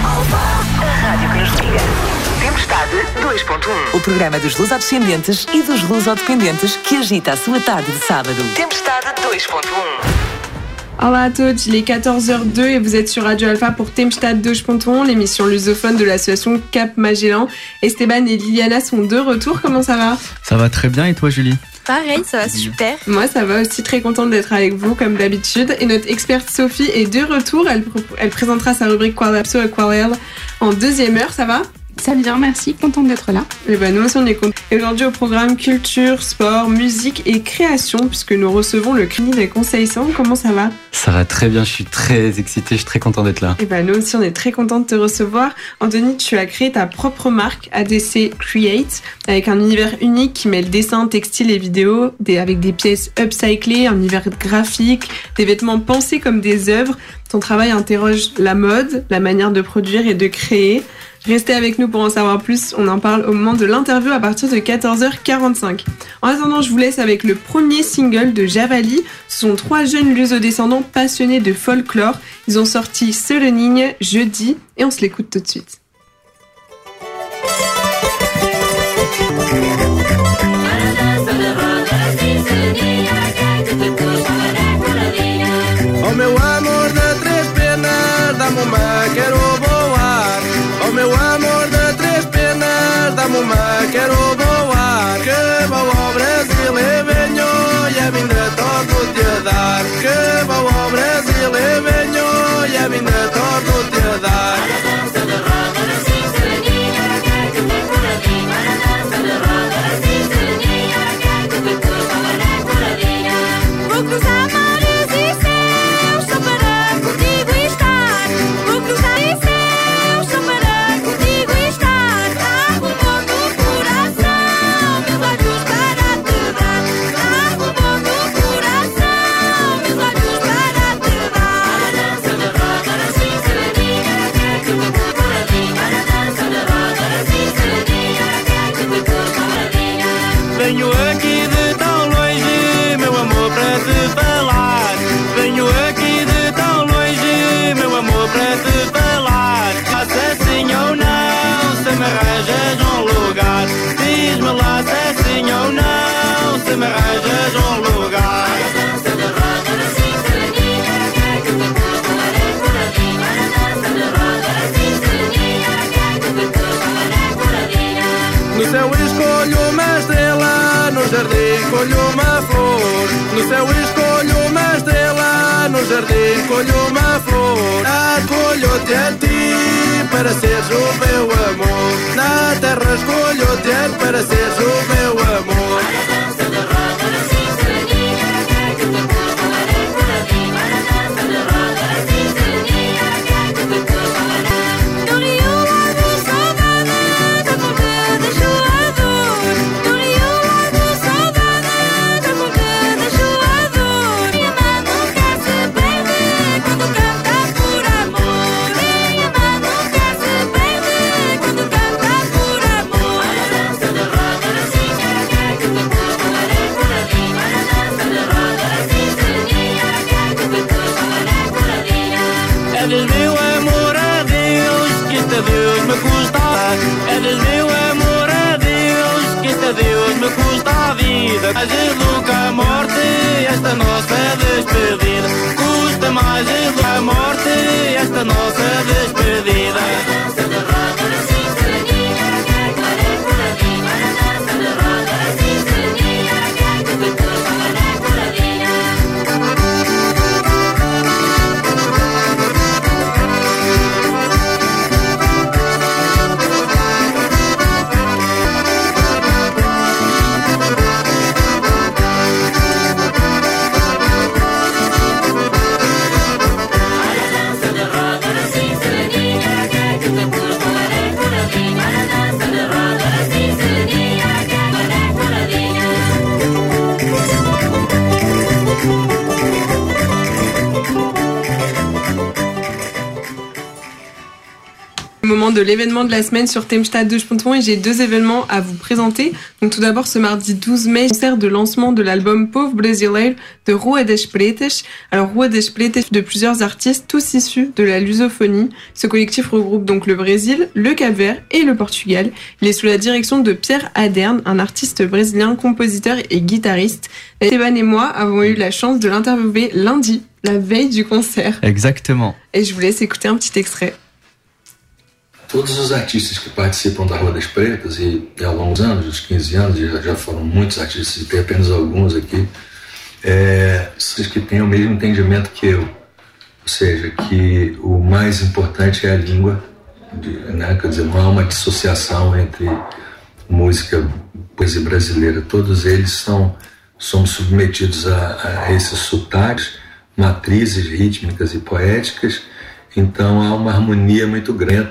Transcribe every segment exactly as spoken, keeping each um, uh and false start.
A rádio que nos liga. Tempestade dois ponto um. O programa dos lusodescendentes e dos lusodependentes que agita a sua tarde de sábado. Tempestade dois ponto um. Olá à todos, il est quatorze heures deux et vous êtes sur Radio Alpha pour Tempestade deux ponto un, l'émission lusophone de l'association Cap Magellan. Esteban et Liliana sont de retour, comment ça va? Ça va très bien et toi Julie? Pareil, ça va super. Moi ça va aussi, très contente d'être avec vous comme d'habitude. Et notre experte Sophie est de retour, elle, elle présentera sa rubrique Quadapso et Quadrel en deuxième heure, ça va? Ça va bien, merci, contente d'être là. Et ben nous aussi on est contents. Et aujourd'hui au programme culture, sport, musique et création, puisque nous recevons le C N I des Conseils Centre. Comment ça va? Ça va très bien, je suis très excitée, je suis très content d'être là. Et ben nous aussi on est très contents de te recevoir. Anthony, tu as créé ta propre marque A D C Create, avec un univers unique qui mêle dessin, textile et vidéo, des, avec des pièces upcyclées, un univers graphique, des vêtements pensés comme des œuvres. Ton travail interroge la mode, la manière de produire et de créer. Restez avec nous pour en savoir plus, on en parle au moment de l'interview à partir de quatorze heures quarante-cinq. En attendant, je vous laisse avec le premier single de Javali. Ce sont trois jeunes luso-descendants passionnés de folklore. Ils ont sorti Solenigne jeudi et on se l'écoute tout de suite. Oh meu amor de três penas, dá-me uma, quero voar. Oh meu amor de três penas, dá-me uma, quero voar. Que vou ao Brasil e venho, e a vinda torno-te a dar. Que vou ao Brasil e venho, e a vinda torno-te a dar. Vou cruzar mares e céus só para contigo estar. Vou cruzar e céus só para contigo estar. Arrumou no coração meus olhos para te dar. Arrumou no coração meus olhos para te dar. Para a dança da roda, assim sereninha, quer que me curta paradinha. Para a dança da roda, assim sereninha, quer que me curta paradinha. Venho aqui de tão longe, meu amor, para te falar. Venho aqui de tão longe, meu amor, para te falar. Faça sim ou não, se me arranjas um lugar. Diz-me lá se é sim ou não, se me arranjas um lugar. Para a dança da roda, assim sereninha, quer que me curta paradinha. Para a dança da roda, assim sereninha, quer que me curta paradinha. No céu escolho uma estrela, no jardim escolho uma flor. No céu escolho uma estrela, no jardim escolho uma flor. Escolho-te a ti para seres o meu amor. Na terra escolho-te para seres o meu amor. Para a dança da roda, assim sereninha, quer que me curta paradinha. Para a dança da roda, assim sereninha, quer que me curta paradinha. Do rio largo saudade, da porque deixo a dor. Do rio largo saudade, da porque deixo a dor. Minha mãe nunca se perde quando canta por amor. Minha mãe nunca se perde quando canta por amor. Para a dança da roda, assim quer que me curta paradinha. Para a dança da roda, assim sereninha, quer que me curta paradinha. É des meu amor a Deus, que isto a Deus me custa. É des meu amor a Deus, que isto a Deus me custa a vida. Mais do que a morte, esta nossa despedida. Custa mais do que a morte, esta nossa despedida. Para a dança da roda, assim sereninha, quer que me curta paradinha. Para a dança da roda, assim sereninha, quer que me curta paradinha. Au moment de l'événement de la semaine sur Tempestade de Ponton et j'ai deux événements à vous présenter. Donc tout d'abord ce mardi douze mai, concert de lancement de l'album Povo Brasileiro de Rua das Pretas. Alors Rua das Pretas de plusieurs artistes, tous issus de la lusophonie. Ce collectif regroupe donc le Brésil, le Cap-Vert et le Portugal. Il est sous la direction de Pierre Adern, un artiste brésilien, compositeur et guitariste. Esteban et moi avons eu la chance de l'interviewer lundi, la veille du concert. Exactement. Et je vous laisse écouter un petit extrait. Todos os artistas que participam da Rua das Pretas, e, e ao longo dos anos, os quinze anos, já, já foram muitos artistas, e tem apenas alguns aqui, é, esses que têm o mesmo entendimento que eu. Ou seja, que o mais importante é a língua, de, né? Quer dizer, não há uma dissociação entre música e poesia brasileira. Todos eles são, somos submetidos a, a esses sotaques, matrizes rítmicas e poéticas, então há uma harmonia muito grande.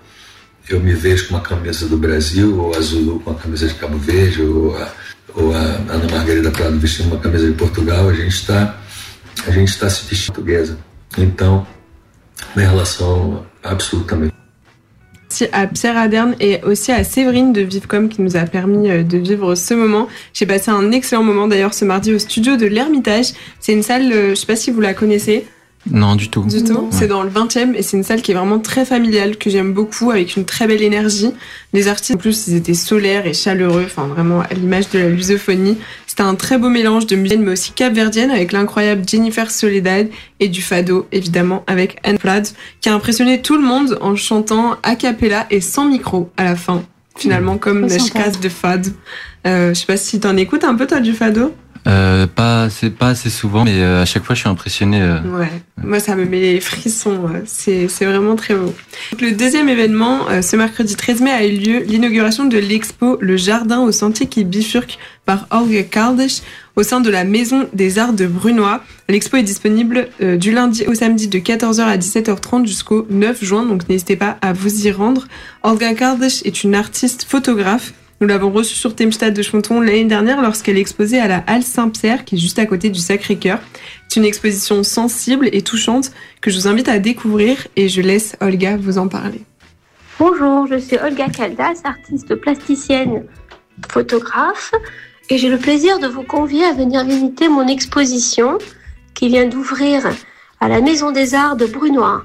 Eu me vejo com uma camisa do Brasil, ou a Zulu com a camisa de Cabo Verde, ou a, ou a Ana Margarida Prado vestindo uma camisa de Portugal. A gente está a gente está se vestindo portuguesa. Então, minha relação absolutamente. Merci à Pierre Adern et aussi à Séverine de Vivecom qui nous a permis de vivre ce moment. J'ai passé un excellent moment d'ailleurs ce mardi au studio de l'Ermitage. C'est une salle, je ne sais pas si vous la connaissez. Non, du tout. Du tout. Ouais. C'est dans le vingtième et c'est une salle qui est vraiment très familiale, que j'aime beaucoup, avec une très belle énergie. Les artistes, en plus, ils étaient solaires et chaleureux, enfin vraiment à l'image de la lusophonie. C'était un très beau mélange de musique, mais aussi capverdienne, avec l'incroyable Jennifer Soledad et du fado, évidemment, avec Anne Flad, qui a impressionné tout le monde en chantant a cappella et sans micro à la fin, finalement, comme Très les sympa. cases de fado. Euh, je sais pas si t'en écoutes un peu, toi, du fado? Euh, pas, c'est pas assez souvent, mais euh, à chaque fois je suis impressionné. Euh... Ouais, moi ça me met les frissons, euh, c'est, c'est vraiment très beau. Donc, le deuxième événement, euh, ce mercredi treize mai, a eu lieu l'inauguration de l'expo Le Jardin au sentier qui bifurque par Olga Kardes au sein de la Maison des Arts de Brunoy. L'expo est disponible euh, du lundi au samedi de quatorze heures à dix-sept heures trente jusqu'au neuf juin, donc n'hésitez pas à vous y rendre. Olga Kardes est une artiste photographe. Nous l'avons reçue sur Tempestade de Ponton l'année dernière lorsqu'elle exposait à la Halle Saint-Pierre, qui est juste à côté du Sacré-Cœur. C'est une exposition sensible et touchante que je vous invite à découvrir et je laisse Olga vous en parler. Bonjour, je suis Olga Caldas, artiste plasticienne, photographe, et j'ai le plaisir de vous convier à venir visiter mon exposition qui vient d'ouvrir à la Maison des Arts de Brunoy.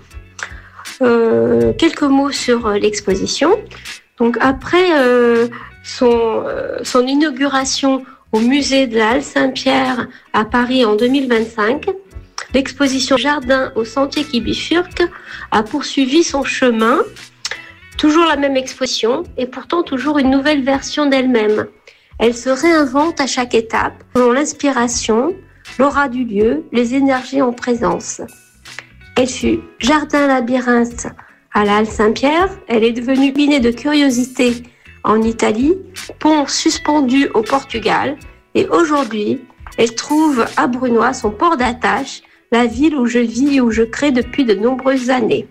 Euh, quelques mots sur l'exposition. Donc après euh, son, euh, son inauguration au musée de la Halle Saint-Pierre à Paris en deux mille vingt-cinq, l'exposition Jardin au sentier qui bifurque a poursuivi son chemin. Toujours la même exposition et pourtant toujours une nouvelle version d'elle-même. Elle se réinvente à chaque étape selon l'inspiration, l'aura du lieu, les énergies en présence. Elle fut Jardin labyrinthe à la Halle Saint-Pierre, elle est devenue cabinet de curiosité en Italie, pont suspendu au Portugal et aujourd'hui, elle trouve à Brunoy son port d'attache, la ville où je vis et où je crée depuis de nombreuses années.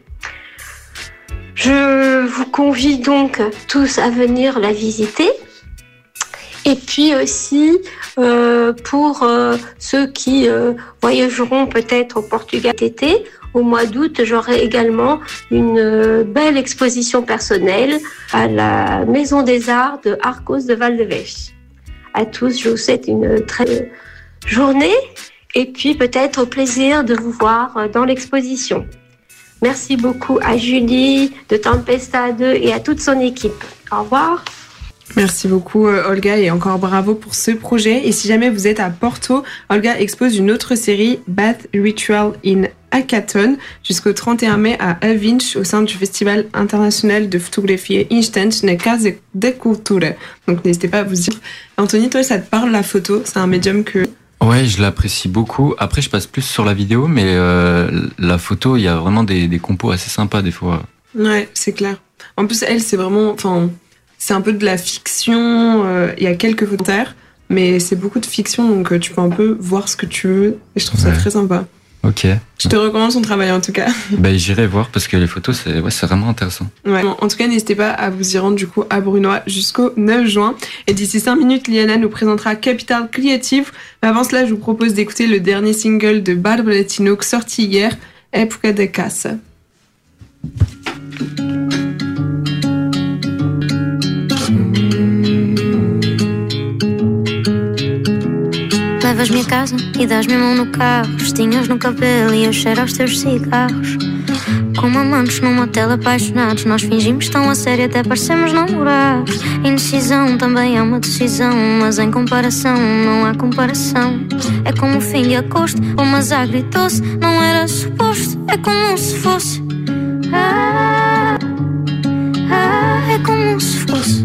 Je vous convie donc tous à venir la visiter. Et puis aussi, euh, pour euh, ceux qui euh, voyageront peut-être au Portugal cet été, au mois d'août, j'aurai également une euh, belle exposition personnelle à la Maison des Arts de Arcos de Valdevez. À tous, je vous souhaite une très bonne journée et puis peut-être au plaisir de vous voir dans l'exposition. Merci beaucoup à Julie de Tempestade et à toute son équipe. Au revoir. Merci beaucoup Olga et encore bravo pour ce projet. Et si jamais vous êtes à Porto, Olga expose une autre série, Bath Ritual in Hackathon, jusqu'au trente et un mai à Avinch au sein du Festival international de photographie Instant na Casa de Cultura. Donc n'hésitez pas à vous dire. Anthony, toi ça te parle la photo? C'est un médium que... Ouais, je l'apprécie beaucoup. Après, je passe plus sur la vidéo, mais euh, la photo, il y a vraiment des, des compos assez sympas des fois. Ouais, c'est clair. En plus, elle, c'est vraiment... Enfin, c'est un peu de la fiction. Euh, il y a quelques photos, mais c'est beaucoup de fiction, donc euh, tu peux un peu voir ce que tu veux. Et je trouve ça Ouais. très sympa. Ok. Je te recommande son travail en tout cas. Ben, j'irai voir parce que les photos, c'est ouais, c'est vraiment intéressant. Ouais. En tout cas, n'hésitez pas à vous y rendre du coup à Brunoy jusqu'au neuf juin. Et d'ici cinq minutes, Liana nous présentera Capital Creative. Mais avant cela, je vous propose d'écouter le dernier single de Barbara Tinoco sorti hier, Época de Caça. Levas-me a casa e dás-me a mão no carro. Vestinhas no cabelo e eu cheiro aos teus cigarros. Como amantes num motel apaixonados, nós fingimos tão a sério até parecemos namorados. Indecisão também é uma decisão, mas em comparação não há comparação. É como o fim de agosto, uma Zá gritou-se, não era suposto, é como se fosse. Ah, ah, é como se fosse.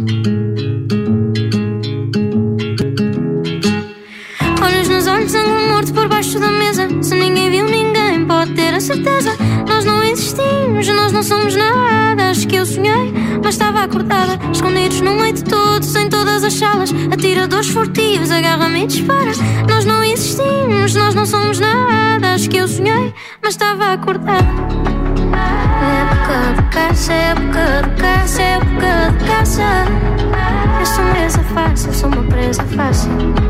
Olhos nos olhos, ângulo morto por baixo da mesa. Se ninguém viu, ninguém pode ter a certeza. Nós não existimos, nós não somos nada. Acho que eu sonhei, mas estava acordada. Escondidos no meio de todos, em todas as salas. Atiradores furtivos, agarra-me e dispara. Nós não existimos, nós não somos nada. Acho que eu sonhei, mas estava acordada. Época de caça, época de caça, época de caça. Eu sou uma presa fácil, eu sou uma presa fácil.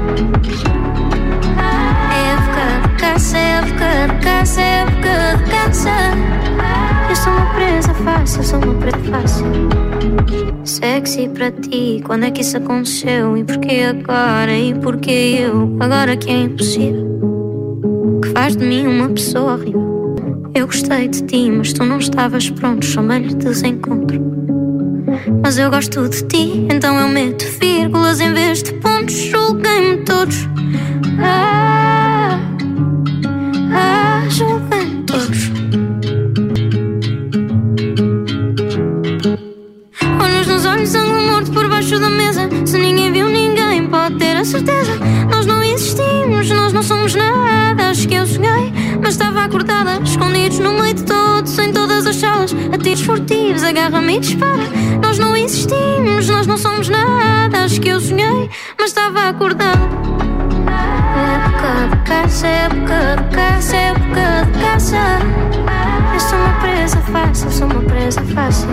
Época de caça, época de caça, época de caça. Eu sou uma presa fácil, eu sou uma presa fácil. Sexy para ti, quando é que isso aconteceu? E porquê agora? E porquê eu? Agora que é impossível. Que faz de mim uma pessoa horrível. Eu gostei de ti, mas tu não estavas pronto, chamei-lhe desencontro. Mas eu gosto de ti, então eu meto vírgulas em vez de pontos. Julguem-me todos. Ah, ah, julguem-me todos. Olhos nos olhos, ângulo morto por baixo da mesa. Se ninguém viu, ninguém pode ter a certeza. Nós não existimos, nós não somos nada. Acho que eu sonhei, mas estava acordada. Escondidos no meio de todos, em todas as salas. A tiros furtivos, agarra-me e dispara. Nós não existimos, nós não somos nada. Acho que eu sonhei, mas estava acordada. Época de caça, época de caça, época de caça. Eu sou uma presa fácil, eu sou uma presa fácil.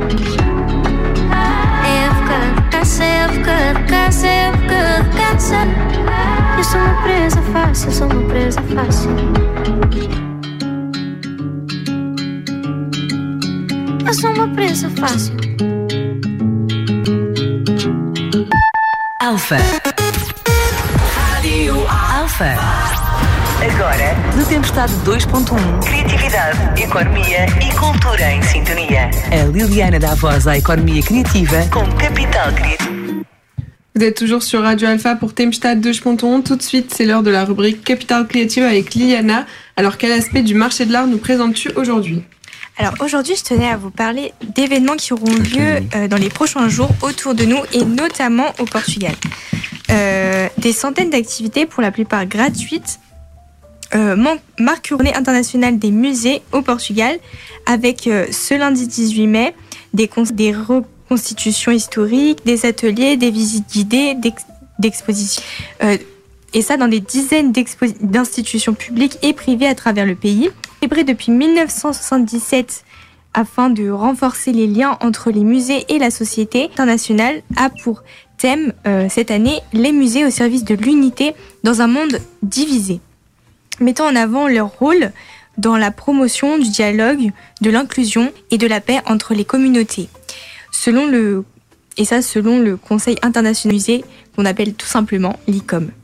Época de caça, época de caça, época de caça. Eu sou uma presa fácil, eu sou uma presa fácil. Eu sou uma presa fácil. Alfa. Alfa. Agora, No Tempestade dois ponto um, criatividade, economia e cultura em sintonia. a Liliana dá voz à economia criativa Com Capital Criativo. Vous êtes toujours sur Radio Alpha pour Tempestade deux point un. Tout de suite, c'est l'heure de la rubrique Capital Creative avec Liliana. Alors, quel aspect du marché de l'art nous présentes-tu aujourd'hui ? Alors aujourd'hui, je tenais à vous parler d'événements qui auront lieu euh, dans les prochains jours autour de nous et notamment au Portugal. Euh, des centaines d'activités, pour la plupart gratuites, euh, man- marquent la journée internationale des musées au Portugal avec euh, ce lundi dix-huit mai des, cons- des reconstitutions historiques, des ateliers, des visites guidées, d'ex- d'expositions. Euh, et ça dans des dizaines d'expo- d'institutions publiques et privées à travers le pays. Célébré depuis dix-neuf cent soixante-dix-sept afin de renforcer les liens entre les musées et la société internationale, a pour thème euh, cette année les musées au service de l'unité dans un monde divisé, mettant en avant leur rôle dans la promotion du dialogue, de l'inclusion et de la paix entre les communautés. Selon le, et ça selon le Conseil international des musées, qu'on appelle tout simplement l'I C O M.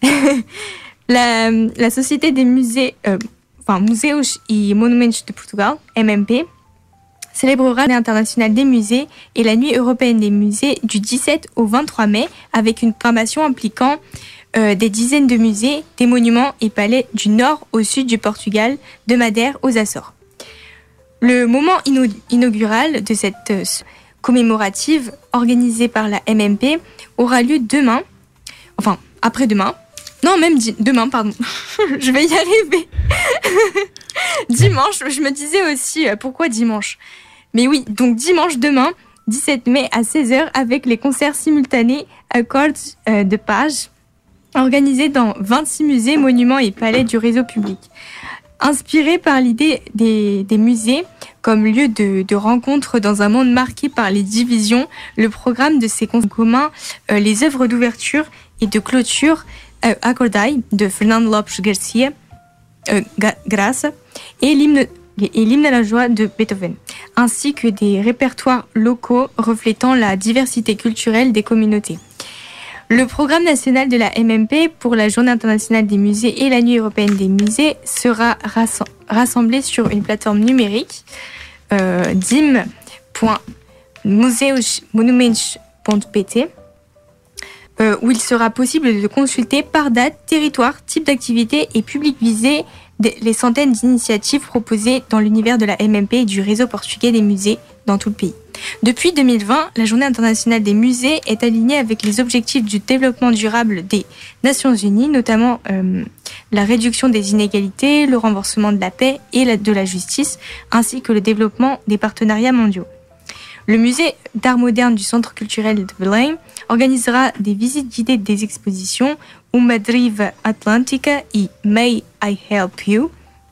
la, la Société des musées, euh, enfin Museus e Monumentos de Portugal, M M P, célébrera l'année internationale des musées et la nuit européenne des musées du dix-sept au vingt-trois mai avec une programmation impliquant euh, des dizaines de musées, des monuments et palais du nord au sud du Portugal, de Madère aux Açores. Le moment ino- inaugural de cette euh, commémorative organisée par la M M P aura lieu demain, enfin après-demain, non même di- demain pardon, je vais y arriver, dimanche, je me disais aussi euh, pourquoi dimanche, mais oui, donc dimanche demain, dix-sept mai à seize heures avec les concerts simultanés Accords euh, de Page, organisés dans vingt-six musées, monuments et palais du réseau public. Inspiré par l'idée des, des musées comme lieu de, de rencontre dans un monde marqué par les divisions, le programme de ces concerts communs, euh, les œuvres d'ouverture et de clôture, euh, Acordai de Fernando Lopes Garcia, euh, Ga- Graça, et l'hymne, et l'hymne à la joie de Beethoven, ainsi que des répertoires locaux reflétant la diversité culturelle des communautés. Le programme national de la M M P pour la Journée internationale des musées et la Nuit européenne des musées sera rassem- rassemblé sur une plateforme numérique euh, d i m point museus monuments point p t euh, où il sera possible de consulter par date, territoire, type d'activité et public visé des- les centaines d'initiatives proposées dans l'univers de la M M P et du réseau portugais des musées dans tout le pays. Depuis deux mille vingt, la Journée internationale des musées est alignée avec les objectifs du développement durable des Nations Unies, notamment euh, la réduction des inégalités, le renforcement de la paix et la- de la justice, ainsi que le développement des partenariats mondiaux. Le musée d'art moderne du Centre culturel de Belém organisera des visites guidées des expositions Uma Driva Atlântica et May I Help You,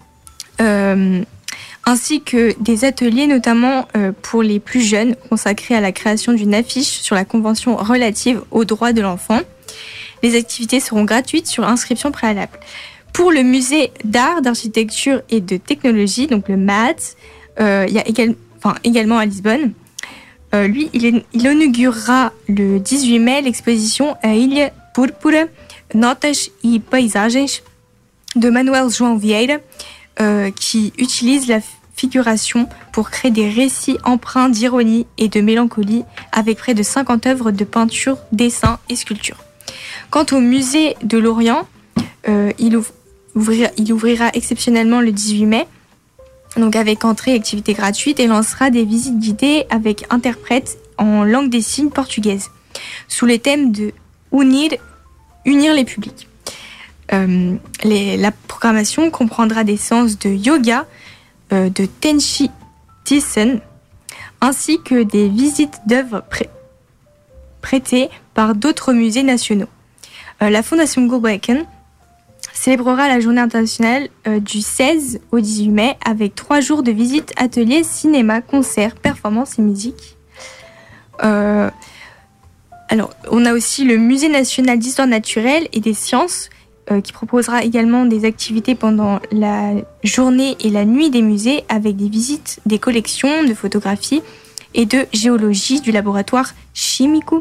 euh, ainsi que des ateliers notamment euh, pour les plus jeunes consacrés à la création d'une affiche sur la Convention relative aux droits de l'enfant. Les activités seront gratuites sur inscription préalable. Pour le musée d'art, d'architecture et de technologie, donc le M A T, euh, il y a égal- enfin, également à Lisbonne. Euh, lui, il, est- il inaugurera le dix-huit mai l'exposition A Ilha Púrpura, Notas e Paisagens de Manuel João Vieira, euh, qui utilise la figuration pour créer des récits empreints d'ironie et de mélancolie avec près de cinquante œuvres de peinture, dessins et sculptures. Quant au musée de l'Orient, euh, il, ouvre- ouvrira, il ouvrira exceptionnellement le dix-huit mai, donc avec entrée et activité gratuite, et lancera des visites guidées avec interprètes en langue des signes portugaise, sous les thèmes de unir, unir les publics. Euh, les- la programmation comprendra des séances de yoga, euh, de Tenchi Tisen, ainsi que des visites d'œuvres pré- prêtées par d'autres musées nationaux. Euh, la Fondation Gulbenkian célébrera la journée internationale euh, du seize au dix-huit mai avec trois jours de visites, ateliers, cinéma, concerts, performances et musique. Euh, alors, on a aussi le Musée national d'histoire naturelle et des sciences euh, qui proposera également des activités pendant la journée et la nuit des musées avec des visites des collections de photographie et de géologie du laboratoire Chimico,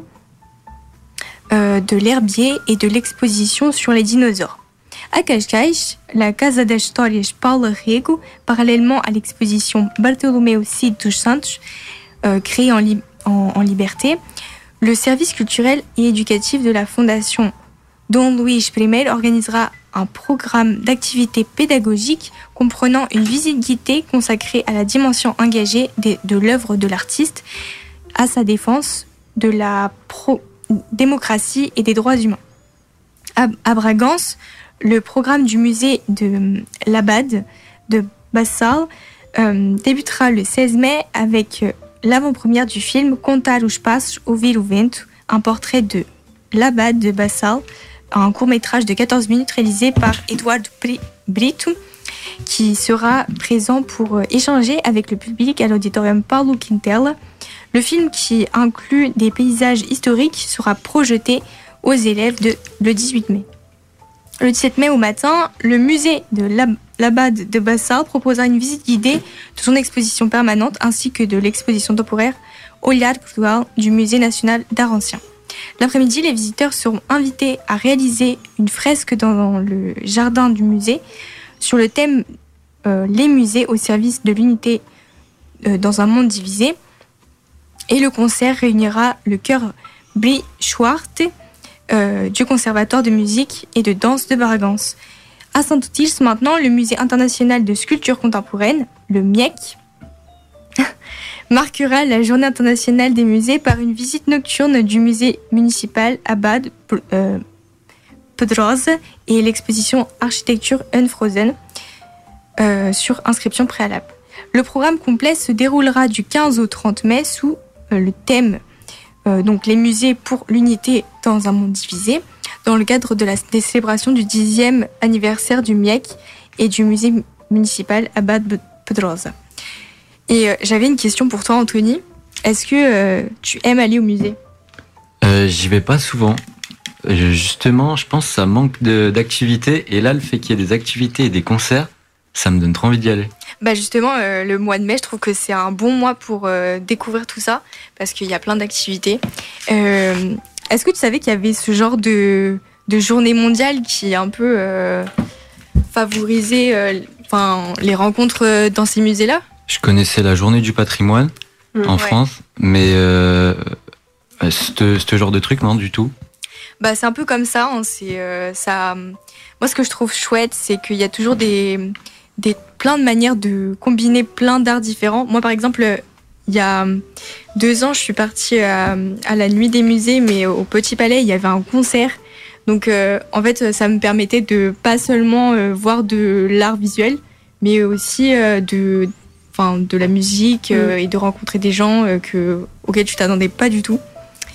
euh, de l'herbier et de l'exposition sur les dinosaures. À Cascais, la Casa das Histórias Paula Rego, parallèlement à l'exposition Bartolomeu Cid dos Santos, euh, créée en, li- en, en liberté, le service culturel et éducatif de la Fondation Dom Luís I organisera un programme d'activités pédagogiques comprenant une visite guidée consacrée à la dimension engagée de, de l'œuvre de l'artiste, à sa défense de la pro- démocratie et des droits humains. À, à Bragança, le programme du musée de l'Abad de Bassal euh, débutera le seize mai avec euh, l'avant-première du film Contar os Passos, Ouvir o Vento, un portrait de l'Abad de Bassal, un court-métrage de quatorze minutes réalisé par Eduardo Pri- Brito, qui sera présent pour euh, échanger avec le public à l'auditorium Paulo Quintela. Le film, qui inclut des paysages historiques, sera projeté aux élèves de, le dix-huit mai. Le dix-sept mai au matin, le musée de l'Ab- l'Abad de Bassal proposera une visite guidée de son exposition permanente ainsi que de l'exposition temporaire Olhar Portugal du Musée national d'art ancien. L'après-midi, les visiteurs seront invités à réaliser une fresque dans le jardin du musée sur le thème euh, Les musées au service de l'unité euh, dans un monde divisé. Et le concert réunira le chœur Brichwart euh, du Conservatoire de musique et de danse de Bragança. À Saint-Outils, maintenant, le Musée international de sculpture contemporaine, le M I E C, marquera la journée internationale des musées par une visite nocturne du musée municipal Abad euh, Pedrosa et l'exposition Architecture Unfrozen euh, sur inscription préalable. Le programme complet se déroulera du quinze au trente mai sous euh, le thème euh, donc les musées pour l'unité dans un monde divisé, dans le cadre de la, des célébrations du dixième anniversaire du M I E C et du musée municipal Abad Pedrosa. Et euh, j'avais une question pour toi, Anthony. Est-ce que euh, tu aimes aller au musée ? Euh, j'y vais pas souvent. Euh, Justement, je pense que ça manque de- d'activités. Et là, le fait qu'il y ait des activités et des concerts, ça me donne trop envie d'y aller. Bah justement, euh, le mois de mai, je trouve que c'est un bon mois pour euh, découvrir tout ça, parce qu'il y a plein d'activités. Euh, est-ce que tu savais qu'il y avait ce genre de, de journée mondiale qui un peu euh, favorisait euh, enfin, les rencontres euh, dans ces musées-là? Je connaissais la journée du patrimoine Mmh, en ouais. France, mais euh, ce ce genre de truc, non, du tout. Bah, c'est un peu comme ça. Hein, c'est, euh, ça. Moi, ce que je trouve chouette, c'est qu'il y a toujours des, des, plein de manières de combiner plein d'arts différents. Moi, par exemple, il y a deux ans, je suis partie à, à la Nuit des musées, mais au Petit Palais, il y avait un concert. Donc, euh, en fait, ça me permettait de pas seulement euh, voir de l'art visuel, mais aussi euh, de, enfin, de la musique euh, et de rencontrer des gens euh, que, auxquels tu t'attendais pas du tout.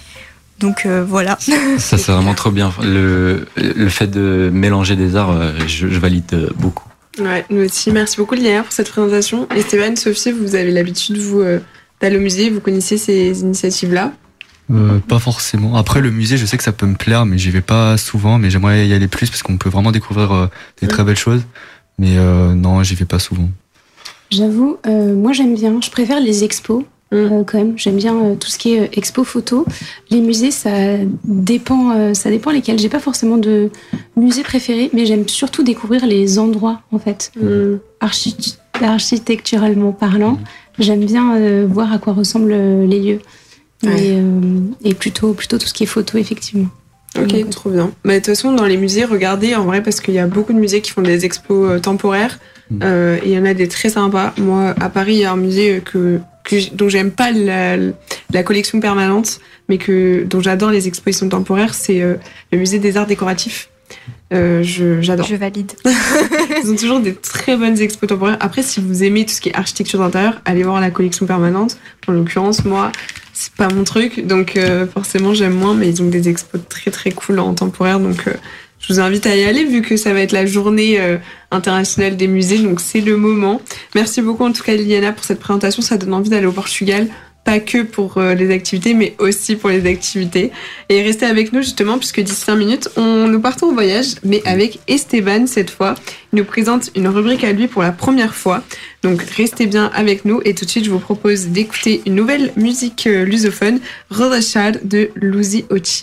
Donc euh, voilà. Ça, c'est vraiment trop bien. Le, le fait de mélanger des arts, euh, je, je valide euh, beaucoup. Ouais, nous aussi. Merci beaucoup, Liliana, pour cette présentation. Et Stéphane, Sophie, vous avez l'habitude, vous, euh, d'aller au musée, vous connaissez ces initiatives-là? Euh, pas forcément. Après, le musée, je sais que ça peut me plaire, mais j'y vais pas souvent. Mais j'aimerais y aller plus parce qu'on peut vraiment découvrir euh, des très belles choses. Mais euh, non, j'y vais pas souvent. J'avoue, euh, moi j'aime bien. Je préfère les expos. Euh, quand même, j'aime bien euh, tout ce qui est euh, expo photo. Les musées, ça dépend, euh, ça dépend lesquels. J'ai pas forcément de musée préféré, mais j'aime surtout découvrir les endroits en fait, mmh. Archi- architecturalement parlant. Mmh. J'aime bien euh, voir à quoi ressemblent euh, les lieux, ouais. et, euh, et plutôt, plutôt tout ce qui est photo effectivement. Ok, Donc, trop bien. Bah, de toute façon, dans les musées, regardez en vrai, parce qu'il y a beaucoup de musées qui font des expos euh, temporaires, mmh. euh, et il y en a des très sympas. Moi, à Paris, il y a un musée que Que, dont j'aime pas la, la collection permanente, mais que, dont j'adore les expositions temporaires, c'est euh, le musée des arts décoratifs. Euh, je, j'adore. Je valide. Ils ont toujours des très bonnes expos temporaires. Après, si vous aimez tout ce qui est architecture d'intérieur, allez voir la collection permanente. En l'occurrence, moi, c'est pas mon truc, donc euh, forcément j'aime moins, mais ils ont des expos très très cool en temporaire, donc euh, je vous invite à y aller vu que ça va être la journée euh, internationale des musées, donc c'est le moment. Merci beaucoup en tout cas Liliana pour cette présentation, ça donne envie d'aller au Portugal, pas que pour euh, les activités, mais aussi pour les activités. Et restez avec nous justement, puisque d'ici cinq minutes, on, nous partons au voyage, mais avec Esteban cette fois. Il nous présente une rubrique à lui pour la première fois, donc restez bien avec nous. Et tout de suite, je vous propose d'écouter une nouvelle musique euh, lusophone, Relaxar de Luzi Ochi.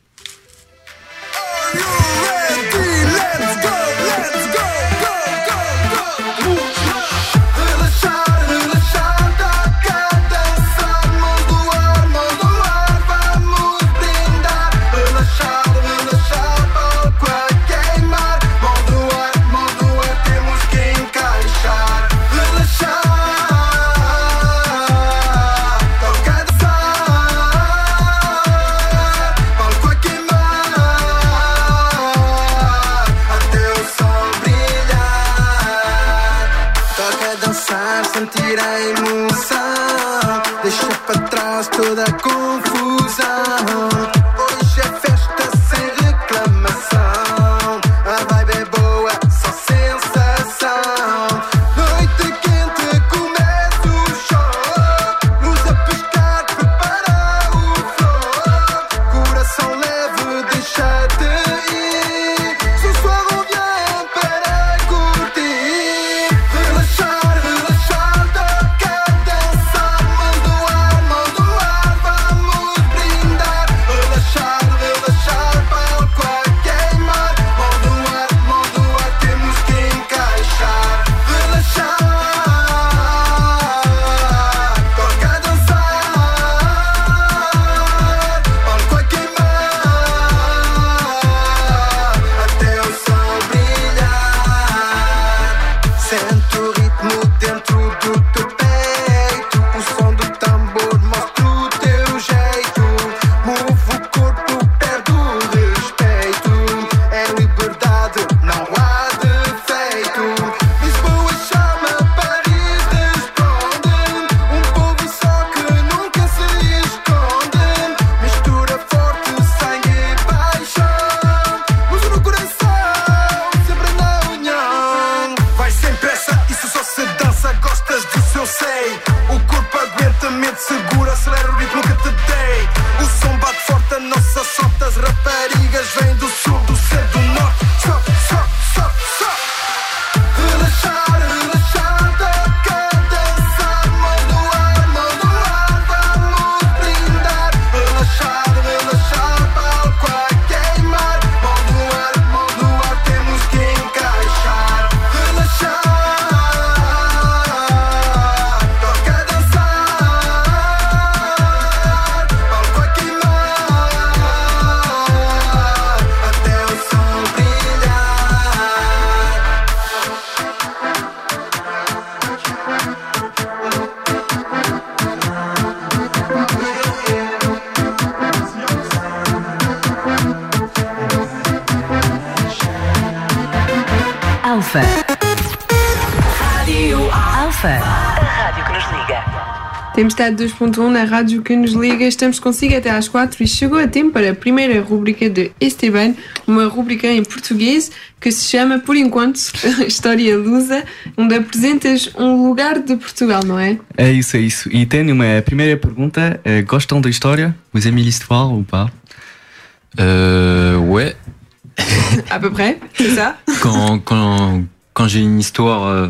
Sentir a emoção, deixa para trás toda a confusão. Hoje é festa sem reclamação, a vibe é boa, só sensação. Noite quente, começa o show, luz a piscar, prepara o flow. Coração leve, deixa de ir, ce soir on vient para curtir. Relaxar. Relaxar, relaxar, Alfa. Rádio Alfa. A rádio que nos liga. Tempestade dois ponto um na rádio que nos liga. Estamos consigo até às quatro e chegou a tempo para a primeira rubrica de Esteban, uma rubrica em português que se chama, por enquanto, História Lusa, onde apresentas um lugar de Portugal, não é? É isso, é isso. E tenho uma primeira pergunta. Eh, Gostam da história? Vous aimez l'histoire ou pas? Euh, ouais. À peu près, c'est ça? Quand, quand, quand j'ai une histoire euh,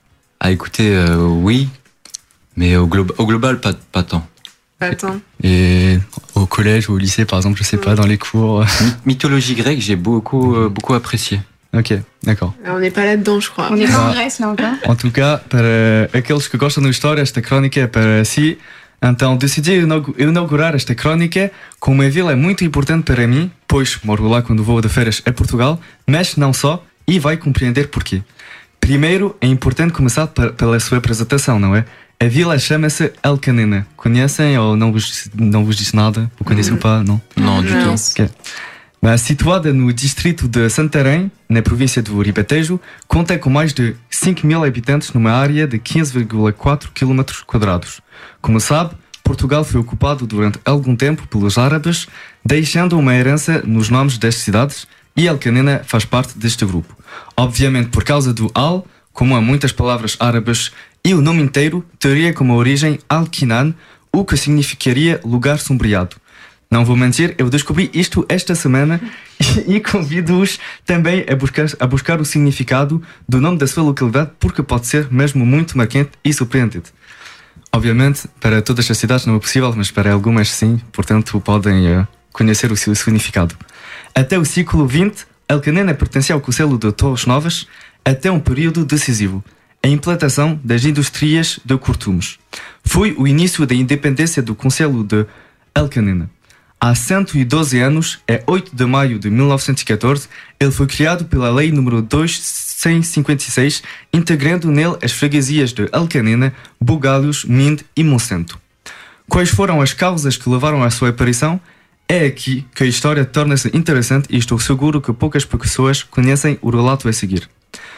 à écouter, euh, oui. Mais au, glo- au global, pas, pas tant. Attends. Et au collège ou au lycée, par exemple, je sais pas, dans les cours. My- mythologie grecque, j'ai beaucoup, euh, beaucoup apprécié. Ok, d'accord. On n'est pas là-dedans, je crois. On est pas en Ah. Grèce là encore. En tout cas, para aqueles que gostam da história, esta crónica é para si. Então, decidi inaug- inaugurar esta crónica com uma vila muito importante para mim, pois moro lá quando vou de férias a Portugal, mas não só, e vai compreender porquê. Primeiro, é importante começar pa- pela sua apresentação, não é? A vila chama-se Alcanena. Conhecem ou não vos, não vos diz nada? Ou conhecem ou pas? Não? Non, du Non. tout. Ok. Mas, situada no distrito de Santarém, na província do Ribatejo, conta com mais de cinco mil habitantes numa área de quinze vírgula quatro quilômetros quadrados. Como sabe, Portugal foi ocupado durante algum tempo pelos árabes, deixando uma herança nos nomes das cidades, e Alcanena faz parte deste grupo. Obviamente por causa do Al, como há muitas palavras árabes, e o nome inteiro teria como origem Al-Kinan, o que significaria lugar sombreado. Não vou mentir, eu descobri isto esta semana e, e convido-os também a buscar, a buscar o significado do nome da sua localidade, porque pode ser mesmo muito marcante e surpreendente. Obviamente, para todas as cidades não é possível, mas para algumas sim, portanto podem uh, conhecer o seu significado. Até o século vinte, Alcanena pertencia ao Conselho de Torres Novas até um período decisivo, a implantação das indústrias de cortumes. Foi o início da independência do Conselho de Alcanena. Há cento e doze anos, é oito de maio de mil novecentos e catorze, ele foi criado pela Lei número duzentos e cinquenta e seis, integrando nele as freguesias de Alcanena, Bugalhos, Minde e Monsanto. Quais foram as causas que levaram à sua aparição? É aqui que a história torna-se interessante e estou seguro que poucas pessoas conhecem o relato a seguir.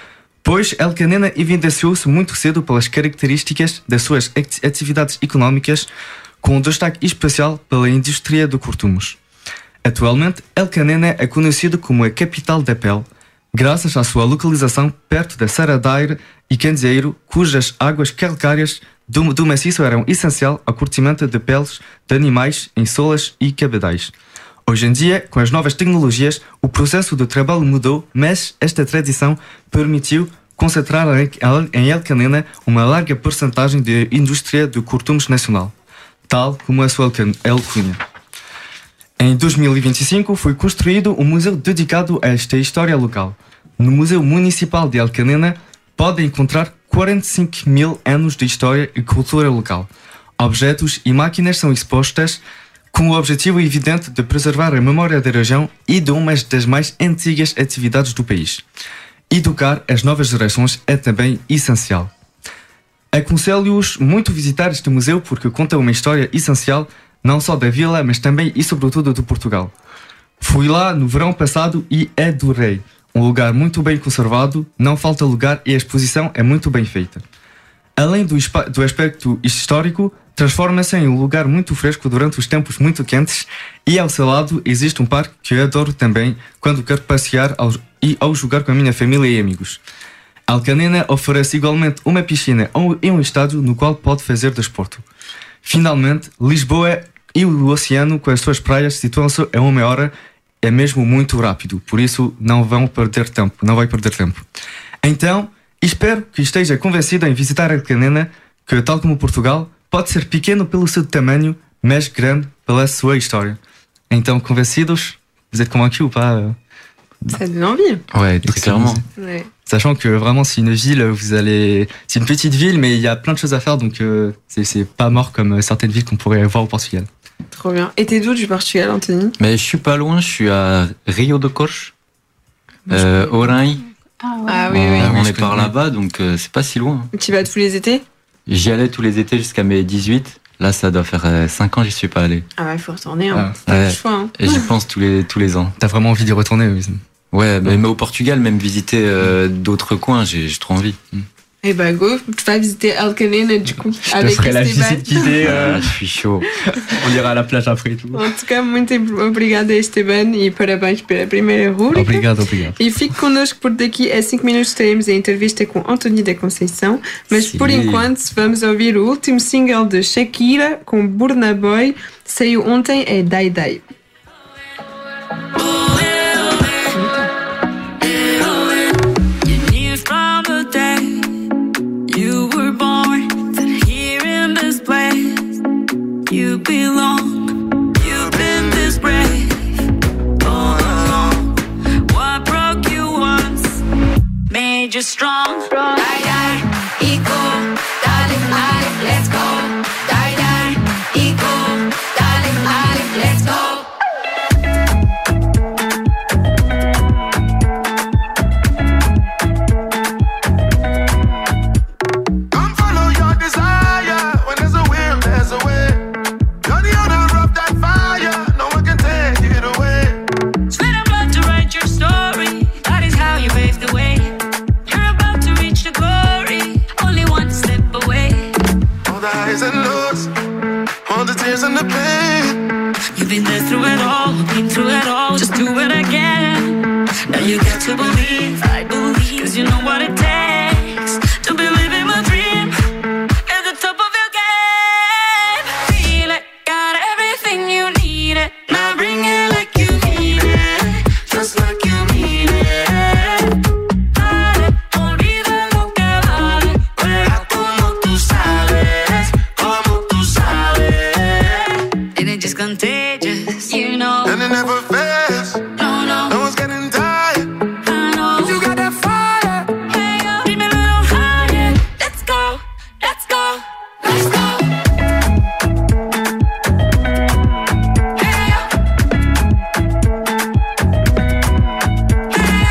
Pois Alcanena evidenciou-se muito cedo pelas características das suas ati- atividades económicas, com um destaque especial pela indústria de cortumes. Atualmente, Alcanena é conhecido como a capital da pele, graças à sua localização perto da Saradeira e Candeeiro, cujas águas calcárias do, do maciço eram essencial ao curtimento de peles de animais em solas e cabedais. Hoje em dia, com as novas tecnologias, o processo de trabalho mudou, mas esta tradição permitiu concentrar em, em Alcanena uma larga porcentagem de indústria de cortumes nacional, tal como a sua alcunha. Em dois mil e vinte e cinco foi construído um museu dedicado a esta história local. No Museu Municipal de Alcanena podem encontrar quarenta e cinco mil anos de história e cultura local. Objetos e máquinas são expostas com o objetivo evidente de preservar a memória da região e de uma das mais antigas atividades do país. Educar as novas gerações é também essencial. Aconselho-os muito a visitar este museu porque conta uma história essencial não só da vila, mas também e sobretudo de Portugal. Fui lá no verão passado e adorei. Um lugar muito bem conservado, não falta lugar e a exposição é muito bem feita. Além do, do aspecto histórico, transforma-se em um lugar muito fresco durante os tempos muito quentes e ao seu lado existe um parque que eu adoro também quando quero passear ao, e ao jogar com a minha família e amigos. Alcanena oferece igualmente uma piscina e um estádio no qual pode fazer desporto. Finalmente, Lisboa e o oceano com as suas praias situam-se a uma hora, é mesmo muito rápido, por isso não vão perder tempo, não vai perder tempo. Então, espero que esteja convencido em visitar Alcanena, que tal como Portugal, pode ser pequeno pelo seu tamanho, mas grande pela sua história. Então, convencidos, vous êtes convaincus ou pas? Ça donne envie. Ouais, très clairement. Ouais. Sachant que vraiment c'est une ville, vous allez, c'est une petite ville, mais il y a plein de choses à faire, donc euh, c'est, c'est pas mort comme certaines villes qu'on pourrait voir au Portugal. Trop bien. Et t'es d'où du Portugal, Anthony? Mais je suis pas loin, je suis à Rio de Corche, euh, Orange. Ah, ouais. Ah oui, on, oui. on je est par connais. là-bas, donc euh, c'est pas si loin. Tu vas tous les étés? J'y allais tous les étés jusqu'à mes dix-huit. Là, ça doit faire euh, cinq ans, j'y suis pas allé. Ah ouais, il faut retourner. Hein. Ah, T'as ouais. le choix. Hein. Et j'y pense tous les, tous les ans. T'as vraiment envie d'y retourner, oui. Ouais, mais, mais au Portugal, même visiter euh, d'autres coins, j'ai, j'ai trop envie. Mm. Eh ben go, tu vas visiter Alcanena du coup Je te avec ferai la Esteban. visite guidée. euh, Ah, je suis chaud. on ira à la plage après et tout. En tout cas, muito obrigada, Esteban, e parabéns pela primeira rubrica. Obrigado, obrigado. E fique connosco por daqui a cinco minutos teremos a entrevista com António da Conceição, mas Sim. por enquanto vamos ouvir o último single de Shakira com Burna Boy, saiu ontem, é Dai Dai. You knew from the day you were born that here in this place you belong. You've been this brave all along. What broke you once made you strong. Die, die, eco, darling, darling, let's go. Die, die, eco, darling, darling, let's go. Come follow your desire. When there's a will, there's a way. You're the owner of that fire. No one can take it away. Sweat and blood to write your story. That is how you paved the way. You're about to reach the glory. Only one step away. All the highs and lows, all the tears and the pain. You've been there through it all, been through it all. Just do it again. Now you got to believe, I believe. Cause you know what it takes to be living my dream. At the top of your game. Feel it, got everything you need it. Now bring it like you need it. Just like you mean it. Dale, olvida lo que vale. Juega como tú sabes, como tú sabes. And it's just contagious, you know. And it never fails. No, no, No one's getting tired. I know. You got that fire. Hey, yo, give me a little higher. Let's go, let's go, let's go. Hey, yo. Hey,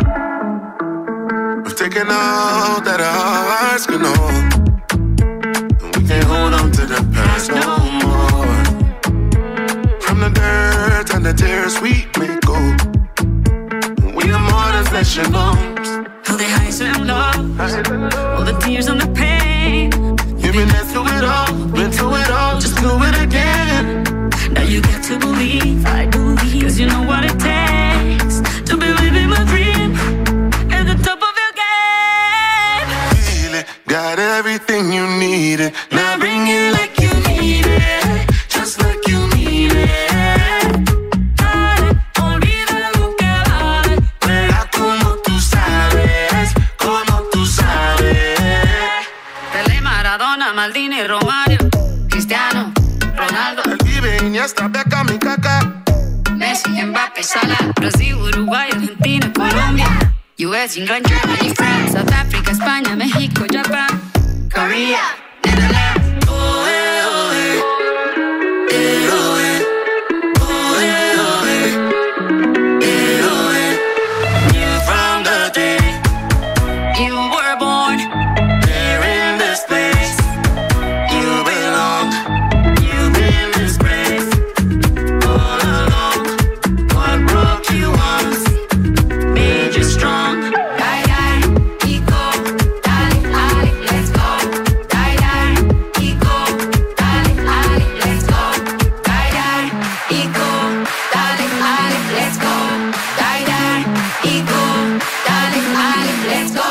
yo. We've taken all that our hearts can hold. And we can't hold on to the past no more. From the dirt and the tears we may go. We are more than flesh and bones. All the highs and lows, all the tears and the pain. You've been there through it all, been through it all. Just do it again. Now you got to believe, I believe. Cause you know what it takes to be living my dream. At the top of your game. Feel it, got everything you needed. Now bring it like you need it. Just like you mean it. Dale, olvida lo que vale. Juega como tú sabes, como tú sabes. Pelé, Maradona, Maldini, Romario, Cristiano, Ronaldo, El Vive, Iniesta, Beckham y Kaká. Messi, Mbappé, Salah, Brasil, Uruguay, Argentina, Colombia, U S, England, Germany, France, South Africa, España, México, Japan, Korea, Netherlands. Oh, eh, oh, eh. Eh, oh, eh. Oh, eh, oh, eh. Eh, oh, eh. Knew from the day you were born Here in this place, you belong. you've been this brave all along. What broke you once made you strong. Die, die, eco, darling, darling, let's go. Die, die, eco, darling, darling, let's go. Die, die, eco, darling, darling, let's go. Die, die, eco, darling, darling, let's go.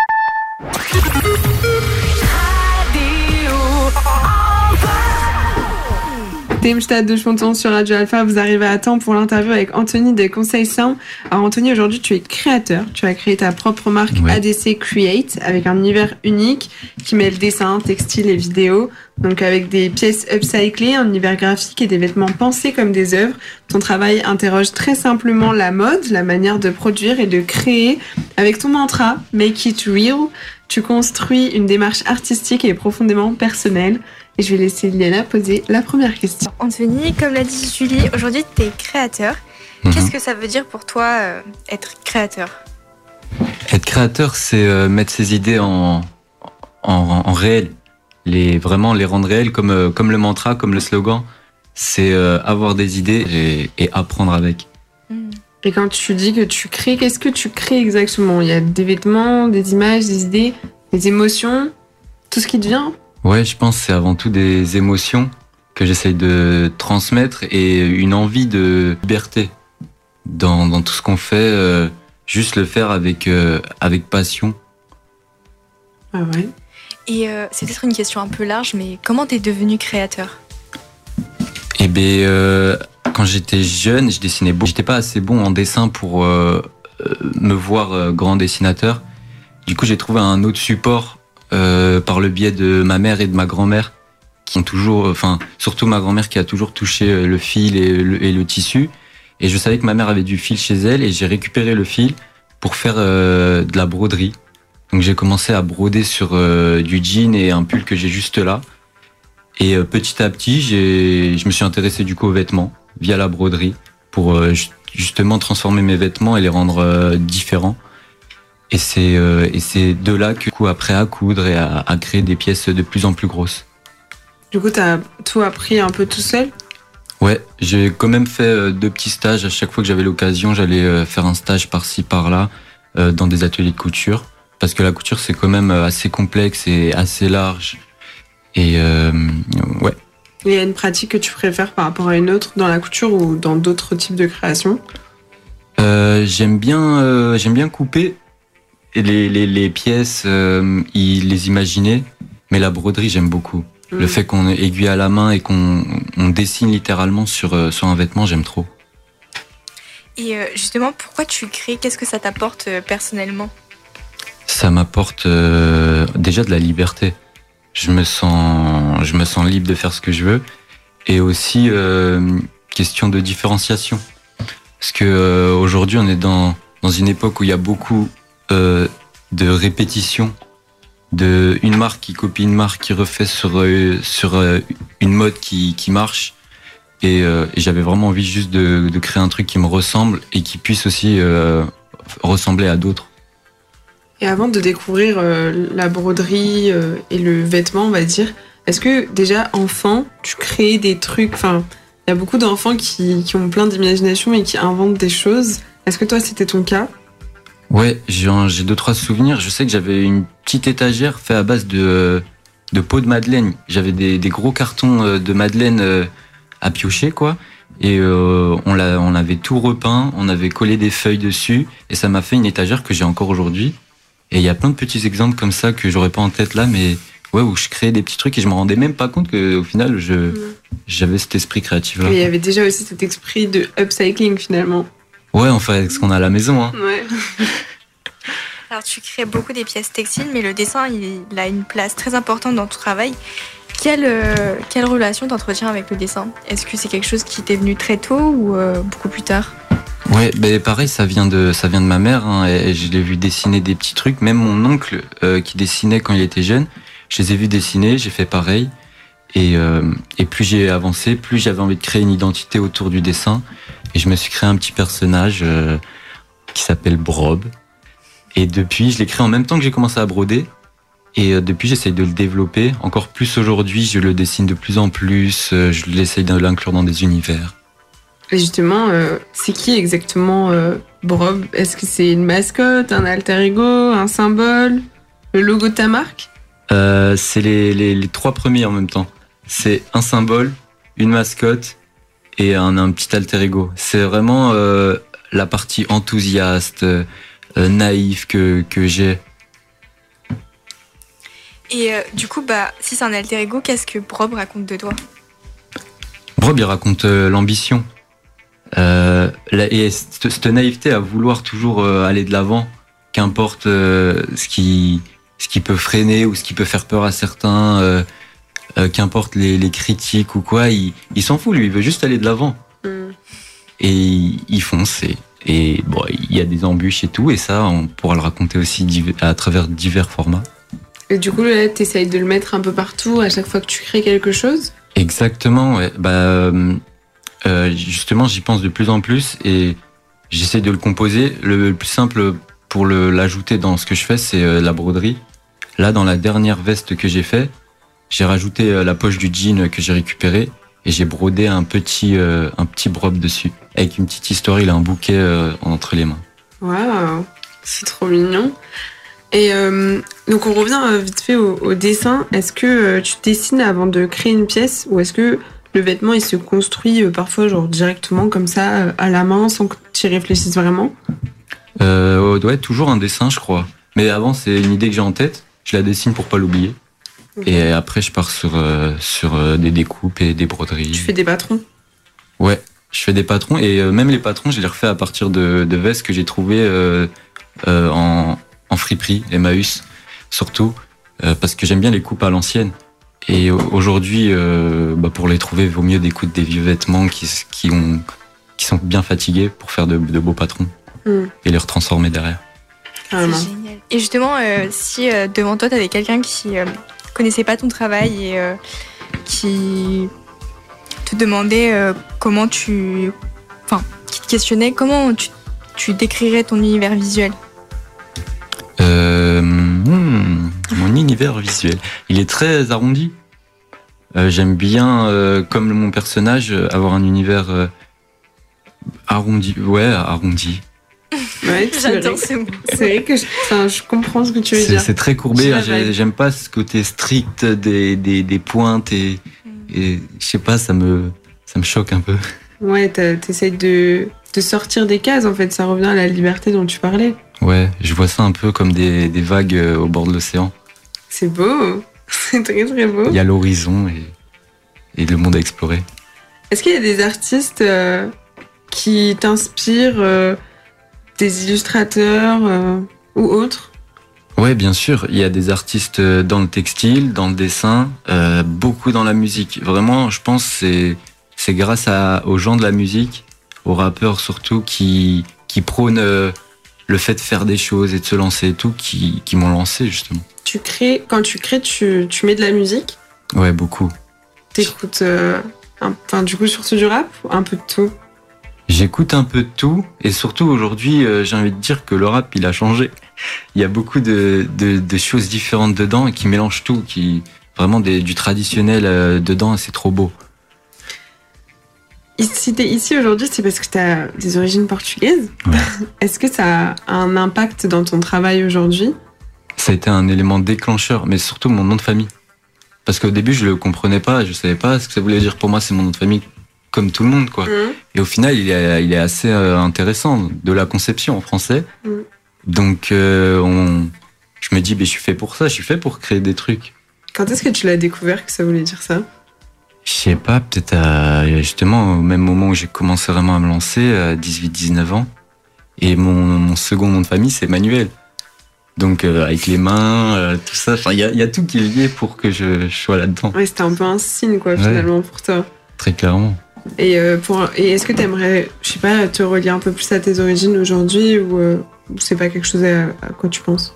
Tempestade de Chanton sur Radio Alpha, vous arrivez à temps pour l'interview avec Anthony de Conceição. Alors Anthony, aujourd'hui tu es créateur, tu as créé ta propre marque Ouais. A D C Create avec un univers unique qui mêle dessin, textile et vidéo, donc avec des pièces upcyclées, un univers graphique et des vêtements pensés comme des œuvres. Ton travail interroge très simplement la mode, la manière de produire et de créer. Avec ton mantra « Make it real », tu construis une démarche artistique et profondément personnelle. Et je vais laisser Liana poser la première question. Anthony, comme l'a dit Julie, aujourd'hui tu es créateur. Mhm. Qu'est-ce que ça veut dire pour toi euh, être créateur? Être créateur, c'est euh, mettre ses idées en, en, en réel. Les, vraiment les rendre réelles, comme, euh, comme le mantra, comme le slogan. C'est euh, avoir des idées et, et apprendre avec. Mm. Et quand tu dis que tu crées, qu'est-ce que tu crées exactement? Il y a des vêtements, des images, des idées, des émotions, tout ce qui te vient? Ouais, je pense que c'est avant tout des émotions que j'essaye de transmettre et une envie de liberté dans, dans tout ce qu'on fait, euh, juste le faire avec, euh, avec passion. Ah ouais. Et euh, c'est peut-être une question un peu large, mais comment t'es devenu créateur? Eh ben, euh, quand j'étais jeune, je dessinais beaucoup. J'étais pas assez bon en dessin pour euh, euh, me voir euh, grand dessinateur. Du coup, j'ai trouvé un autre support euh, par le biais de ma mère et de ma grand-mère, qui ont toujours, enfin, surtout ma grand-mère qui a toujours touché le fil et le, et le tissu. Et je savais que ma mère avait du fil chez elle, et j'ai récupéré le fil pour faire euh, de la broderie. Donc j'ai commencé à broder sur euh, du jean et un pull que j'ai juste là. Et euh, petit à petit, j'ai, je me suis intéressé du coup aux vêtements via la broderie pour euh, justement transformer mes vêtements et les rendre euh, différents. Et c'est euh, et c'est de là que du coup après à coudre et à, à créer des pièces de plus en plus grosses. Du coup, t'as tout appris un peu tout seul? Ouais, j'ai quand même fait euh, deux petits stages. À chaque fois que j'avais l'occasion, j'allais euh, faire un stage par-ci par-là euh, dans des ateliers de couture. Parce que la couture, c'est quand même assez complexe et assez large. Et euh, ouais. Il y a une pratique que tu préfères par rapport à une autre dans la couture ou dans d'autres types de créations? euh, J'aime bien, euh, j'aime bien couper les, les, les pièces, euh, y, les imaginer. Mais la broderie, j'aime beaucoup. Mmh. Le fait qu'on aiguille à la main et qu'on on dessine littéralement sur, euh, sur un vêtement, j'aime trop. Et euh, justement, pourquoi tu crées? Qu'est-ce que ça t'apporte euh, personnellement? Ça m'apporte euh, déjà de la liberté. Je me sens, je me sens libre de faire ce que je veux. Et aussi, euh, question de différenciation. Parce que euh, aujourd'hui, on est dans, dans une époque où il y a beaucoup euh, de répétitions. De une marque qui copie une marque, qui refait sur, euh, sur euh, une mode qui, qui marche. Et, euh, et j'avais vraiment envie juste de, de créer un truc qui me ressemble et qui puisse aussi euh, ressembler à d'autres. Et avant de découvrir euh, la broderie euh, et le vêtement, on va dire, est-ce que déjà enfant, tu créais des trucs? Enfin, il y a beaucoup d'enfants qui, qui ont plein d'imagination et qui inventent des choses. Est-ce que toi, c'était ton cas? Ouais, j'ai, j'ai deux, trois souvenirs. Je sais que j'avais une petite étagère faite à base de, de peau de madeleine. J'avais des, des gros cartons de madeleine euh, à piocher, quoi. Et euh, on, l'a, on avait tout repeint, on avait collé des feuilles dessus. Et ça m'a fait une étagère que j'ai encore aujourd'hui. Et il y a plein de petits exemples comme ça que j'aurais pas en tête là, mais ouais, où je créais des petits trucs et je me rendais même pas compte qu'au final, je, mmh. j'avais cet esprit créatif là. Mais il y avait déjà aussi cet esprit de upcycling finalement. Ouais, on fait avec ce qu'on a à la maison. Hein. Ouais. Alors tu crées beaucoup des pièces textiles, mais le dessin, il, il a une place très importante dans ton travail. Quelle, euh, quelle relation t'entretiens avec le dessin? Est-ce que c'est quelque chose qui t'est venu très tôt ou euh, beaucoup plus tard? Ouais, ben pareil, ça vient de ça vient de ma mère. Hein, et je l'ai vu dessiner des petits trucs. Même mon oncle euh, qui dessinait quand il était jeune, je les ai vus dessiner. J'ai fait pareil. Et euh, et plus j'ai avancé, plus j'avais envie de créer une identité autour du dessin. Et je me suis créé un petit personnage euh, qui s'appelle Brob. Et depuis, je l'ai créé en même temps que j'ai commencé à broder. Et euh, depuis, j'essaye de le développer encore plus aujourd'hui. Je le dessine de plus en plus. Euh, je l'essaye de l'inclure dans des univers. Et justement, euh, c'est qui exactement euh, Brob? Est-ce que c'est une mascotte, un alter ego, un symbole, le logo de ta marque? euh, C'est les, les, les trois premiers en même temps. C'est un symbole, une mascotte et un, un petit alter ego. C'est vraiment euh, la partie enthousiaste, euh, naïf que, que j'ai. Et euh, du coup, bah, si c'est un alter ego, qu'est-ce que Brob raconte de toi? Brob, il raconte euh, l'ambition. Euh, la, et cette, cette naïveté à vouloir toujours euh, aller de l'avant, qu'importe euh, ce qui ce qui peut freiner ou ce qui peut faire peur à certains, euh, euh, qu'importe les, les critiques ou quoi, il, il s'en fout, lui, il veut juste aller de l'avant. Mm. Et il, il fonce et, et bon, il y a des embûches et tout, et ça, on pourra le raconter aussi div- à travers divers formats. Et du coup, là, t'essayes de le mettre un peu partout à chaque fois que tu crées quelque chose? Exactement, ouais. Bah, euh, Euh, justement, j'y pense de plus en plus et j'essaie de le composer. Le plus simple pour le, l'ajouter dans ce que je fais, c'est euh, la broderie. Là, dans la dernière veste que j'ai fait, j'ai rajouté euh, la poche du jean que j'ai récupérée et j'ai brodé un petit, euh, un petit robe dessus. Avec une petite histoire, il a un bouquet euh, entre les mains. Waouh, c'est trop mignon. Et euh, donc on revient euh, vite fait au, au dessin. Est-ce que euh, tu dessines avant de créer une pièce ou est-ce que le vêtement il se construit euh, parfois genre directement comme ça euh, à la main sans que tu y réfléchisses vraiment? Euh, ouais, toujours un dessin, je crois. Mais avant, c'est une idée que j'ai en tête. Je la dessine pour pas l'oublier. Okay. Et après, je pars sur, euh, sur euh, des découpes et des broderies. Tu fais des patrons? Ouais, je fais des patrons et euh, même les patrons, je les refais à partir de, de vestes que j'ai trouvées euh, euh, en, en friperie, Emmaüs, surtout, euh, parce que j'aime bien les coupes à l'ancienne. Et aujourd'hui, euh, bah, pour les trouver, il vaut mieux découdre des vieux vêtements qui, qui, ont, qui sont bien fatigués pour faire de, de beaux patrons mm. et les retransformer derrière. C'est génial. Et justement, euh, si euh, devant toi, t'avais quelqu'un qui euh, connaissait pas ton travail et euh, qui te demandait euh, comment tu... Enfin, qui te questionnait, comment tu, tu décrirais ton univers visuel? Euh, hmm, mon univers visuel, il est très arrondi. Euh, j'aime bien, euh, comme mon personnage, avoir un univers euh, arrondi. Ouais, arrondi. Ouais, j'adore ce mot. C'est vrai que je, enfin, je comprends ce que tu veux c'est, dire. C'est très courbé. Hein, j'aime pas ce côté strict des, des, des pointes et, et je sais pas, ça me, ça me choque un peu. Ouais, t'essayes de, de sortir des cases en fait. Ça revient à la liberté dont tu parlais. Ouais, je vois ça un peu comme des, des vagues au bord de l'océan. C'est beau, c'est très très beau. Il y a l'horizon et, et le monde à explorer. Est-ce qu'il y a des artistes euh, qui t'inspirent, euh, des illustrateurs euh, ou autres? Ouais, bien sûr. Il y a des artistes dans le textile, dans le dessin, euh, beaucoup dans la musique. Vraiment, je pense que c'est, c'est grâce à, aux gens de la musique, aux rappeurs surtout, qui, qui prônent euh, le fait de faire des choses et de se lancer et tout, qui, qui m'ont lancé justement. Tu crées, quand tu crées, tu, tu mets de la musique? Ouais, beaucoup. T'écoutes, euh, un, enfin, du coup, surtout du rap ou un peu de tout? J'écoute un peu de tout et surtout aujourd'hui, euh, j'ai envie de dire que le rap, il a changé. Il y a beaucoup de, de, de choses différentes dedans et qui mélangent tout, qui vraiment des, du traditionnel euh, dedans et c'est trop beau. Si t'es ici aujourd'hui, c'est parce que t'as des origines portugaises. Ouais. Est-ce que ça a un impact dans ton travail aujourd'hui? Ça a été un élément déclencheur, mais surtout mon nom de famille. Parce qu'au début, je le comprenais pas, je savais pas ce que ça voulait dire pour moi, c'est mon nom de famille, comme tout le monde, quoi. Mmh. Et au final, il est, il est assez euh, intéressant, de la conception en français. Mmh. Donc, euh, on, je me dis, ben, je suis fait pour ça, je suis fait pour créer des trucs. Quand est-ce que tu l'as découvert que ça voulait dire ça? Je sais pas, peut-être à, justement au même moment où j'ai commencé vraiment à me lancer, à dix-huit dix-neuf ans. Et mon, mon second nom de famille, c'est Manuel. Donc euh, avec les mains, euh, tout ça, enfin il y a, y a tout qui est lié pour que je, je sois là-dedans. Ouais, c'était un peu un signe quoi, ouais. Finalement pour toi. Très clairement. Et, euh, pour, et est-ce que tu aimerais, je sais pas, te relier un peu plus à tes origines aujourd'hui ou, euh, ou c'est pas quelque chose à, à quoi tu penses?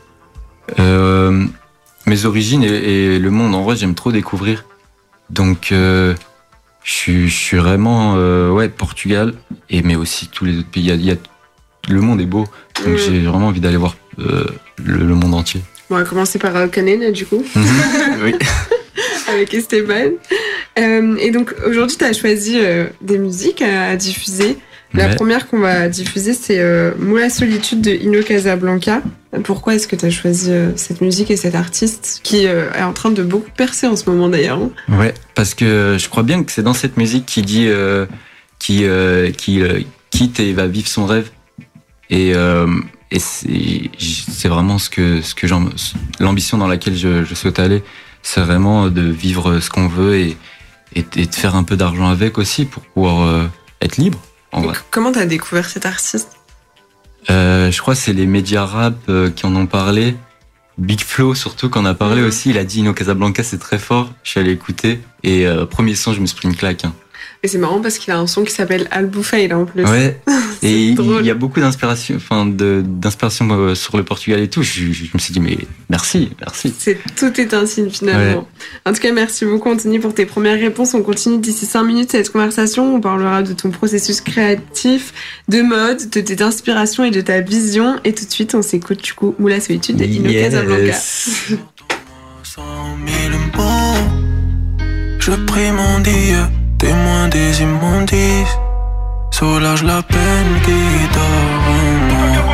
euh, Mes origines et, et le monde, en vrai, j'aime trop découvrir. Donc euh, je suis, je suis vraiment euh, ouais Portugal et mais aussi tous les autres pays. Il y a, il y a, le monde est beau, donc mmh. j'ai vraiment envie d'aller voir euh, le, le monde entier. Bon, on va commencer par Alcanena du coup. Oui. Avec Esteban. Euh, et donc aujourd'hui, tu as choisi euh, des musiques à, à diffuser. La ouais. première qu'on va diffuser, c'est euh, Moula Solitude de Ino Casablanca. Pourquoi est-ce que tu as choisi euh, cette musique et cet artiste qui euh, est en train de beaucoup percer en ce moment d'ailleurs? Ouais, parce que je crois bien que c'est dans cette musique qui dit euh, qui euh, qui euh, quitte et va vivre son rêve. Et, euh, et c'est, c'est vraiment ce que ce que j'en, l'ambition dans laquelle je, je souhaite aller, c'est vraiment de vivre ce qu'on veut et, et et de faire un peu d'argent avec aussi pour pouvoir euh, être libre. En vrai. Comment t'as découvert cet artiste? euh, Je crois que c'est les médias rap euh, qui en ont parlé. Big Flo surtout qui en a parlé mmh. aussi. Il a dit Ino Casablanca c'est très fort. Je suis allé écouter et euh, premier son je me suis pris une claque. Hein. Et c'est marrant parce qu'il a un son qui s'appelle Albufeira en plus. Ouais. Et il y a beaucoup d'inspiration, enfin de, d'inspiration sur le Portugal et tout. Je, je me suis dit mais merci, merci. C'est tout est un signe finalement. Ouais. En tout cas, merci beaucoup Anthony pour tes premières réponses. On continue d'ici cinq minutes cette conversation. On parlera de ton processus créatif, de mode, de tes inspirations et de ta vision. Et tout de suite, on s'écoute du coup Moula Solitude de Ino yes. Casablanca. Je prie mon Dieu témoin des immondices, soulage la peine qui dort en moi.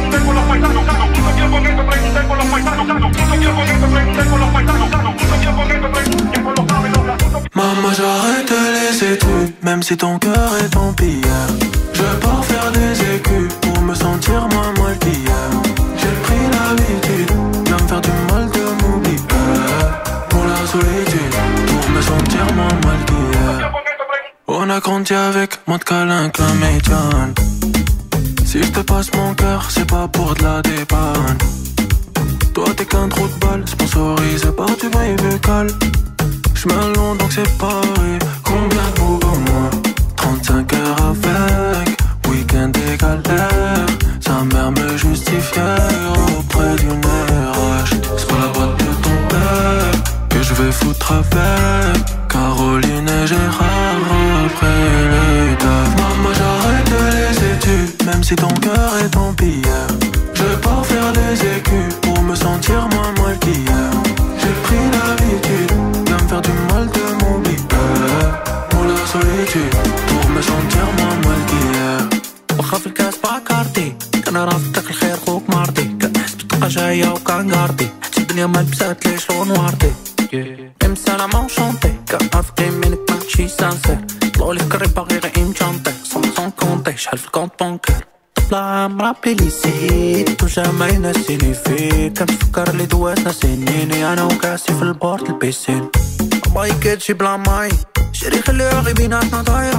Maman, j'arrête les études, même si ton cœur est en pierre. Je pars faire des écus pour me sentir moins mal qu'hier. J'ai pris l'habitude de me faire du mal, de m'oublier. Pour la solitude, pour me sentir moins mal qu'hier. On a grandi avec moins de câlins que la médiane. Si je te passe mon cœur, c'est pas pour de la dépanne. Toi t'es qu'un trou de balle, sponsorisé par du baby buccal. J'm'en long donc c'est pareil. Combien de mots pour moi? trente-cinq heures avec, week-end et galère. Sa mère me justifiait auprès d'une R H. C'est pas la boîte de ton père que je vais foutre avec Caroline et Gérard après le taf. Maman, j'arrête les études, même si ton cœur est en pierre. Je pars faire des écus pour me sentir moins mal qu'hier. J'ai pris l'habitude de me faire du mal, de m'oublier. Pour la solitude, pour me sentir moins mal qu'hier. وخاف الكاس باكارتي كان رافضك الخير خوك مرضي كان حسبت تبقى جاية وكان قارتي حتى الدنيا ما لبسات لي شلون واردي ام سلام شونتي كان عارفين منك ماشي سانسير طلعولي في كري باغي غير امشانتي سون سون كونتي شحال في الكونت بونكير طلع مرابلي لي سيت وجا ما ينسيني فيك كنتفكر لي دواتنا سنيني انا وكاسي في البورت البيسين ماي كيتشي بلا ماي شري خليها غي بيناتنا دايرة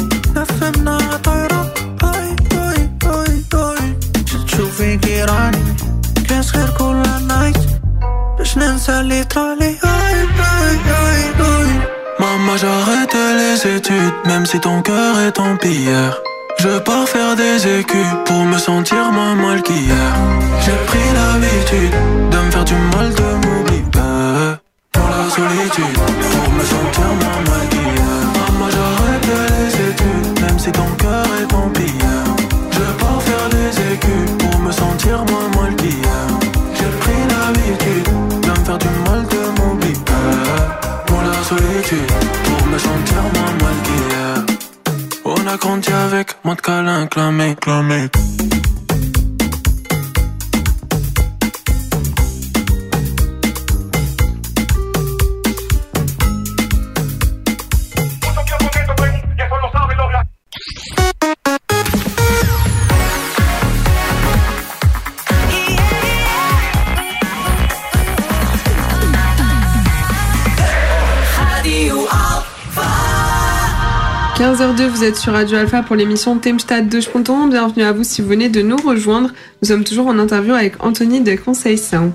نفهمنا طايرة هاي هاي هاي هاي تشوفي كيراني كاس غير كل نايت باش ننسى اللي طرالي هاي هاي هاي هاي. Maman, j'arrête les études, même si ton cœur est en pierre. Je pars faire des écus pour me sentir moins mal qu'hier. J'ai pris l'habitude de me faire du mal, de m'oublier. Pour la solitude, pour me sentir moins mal qu'hier. Maman, j'arrête les études, même si ton cœur est en pierre. Je pars faire des écus pour me sentir moins mal qu'hier. J'ai pris l'habitude de me faire du mal, de m'oublier. Pour la solitude, pour me sentir moins mal qu'hier. On a grandi avec moins de câlins que la mec, la mec. quinze heures deux, vous êtes sur Radio Alpha pour l'émission Themstad de Spontan. Bienvenue à vous si vous venez de nous rejoindre. Nous sommes toujours en interview avec Anthony de Conseil Sound.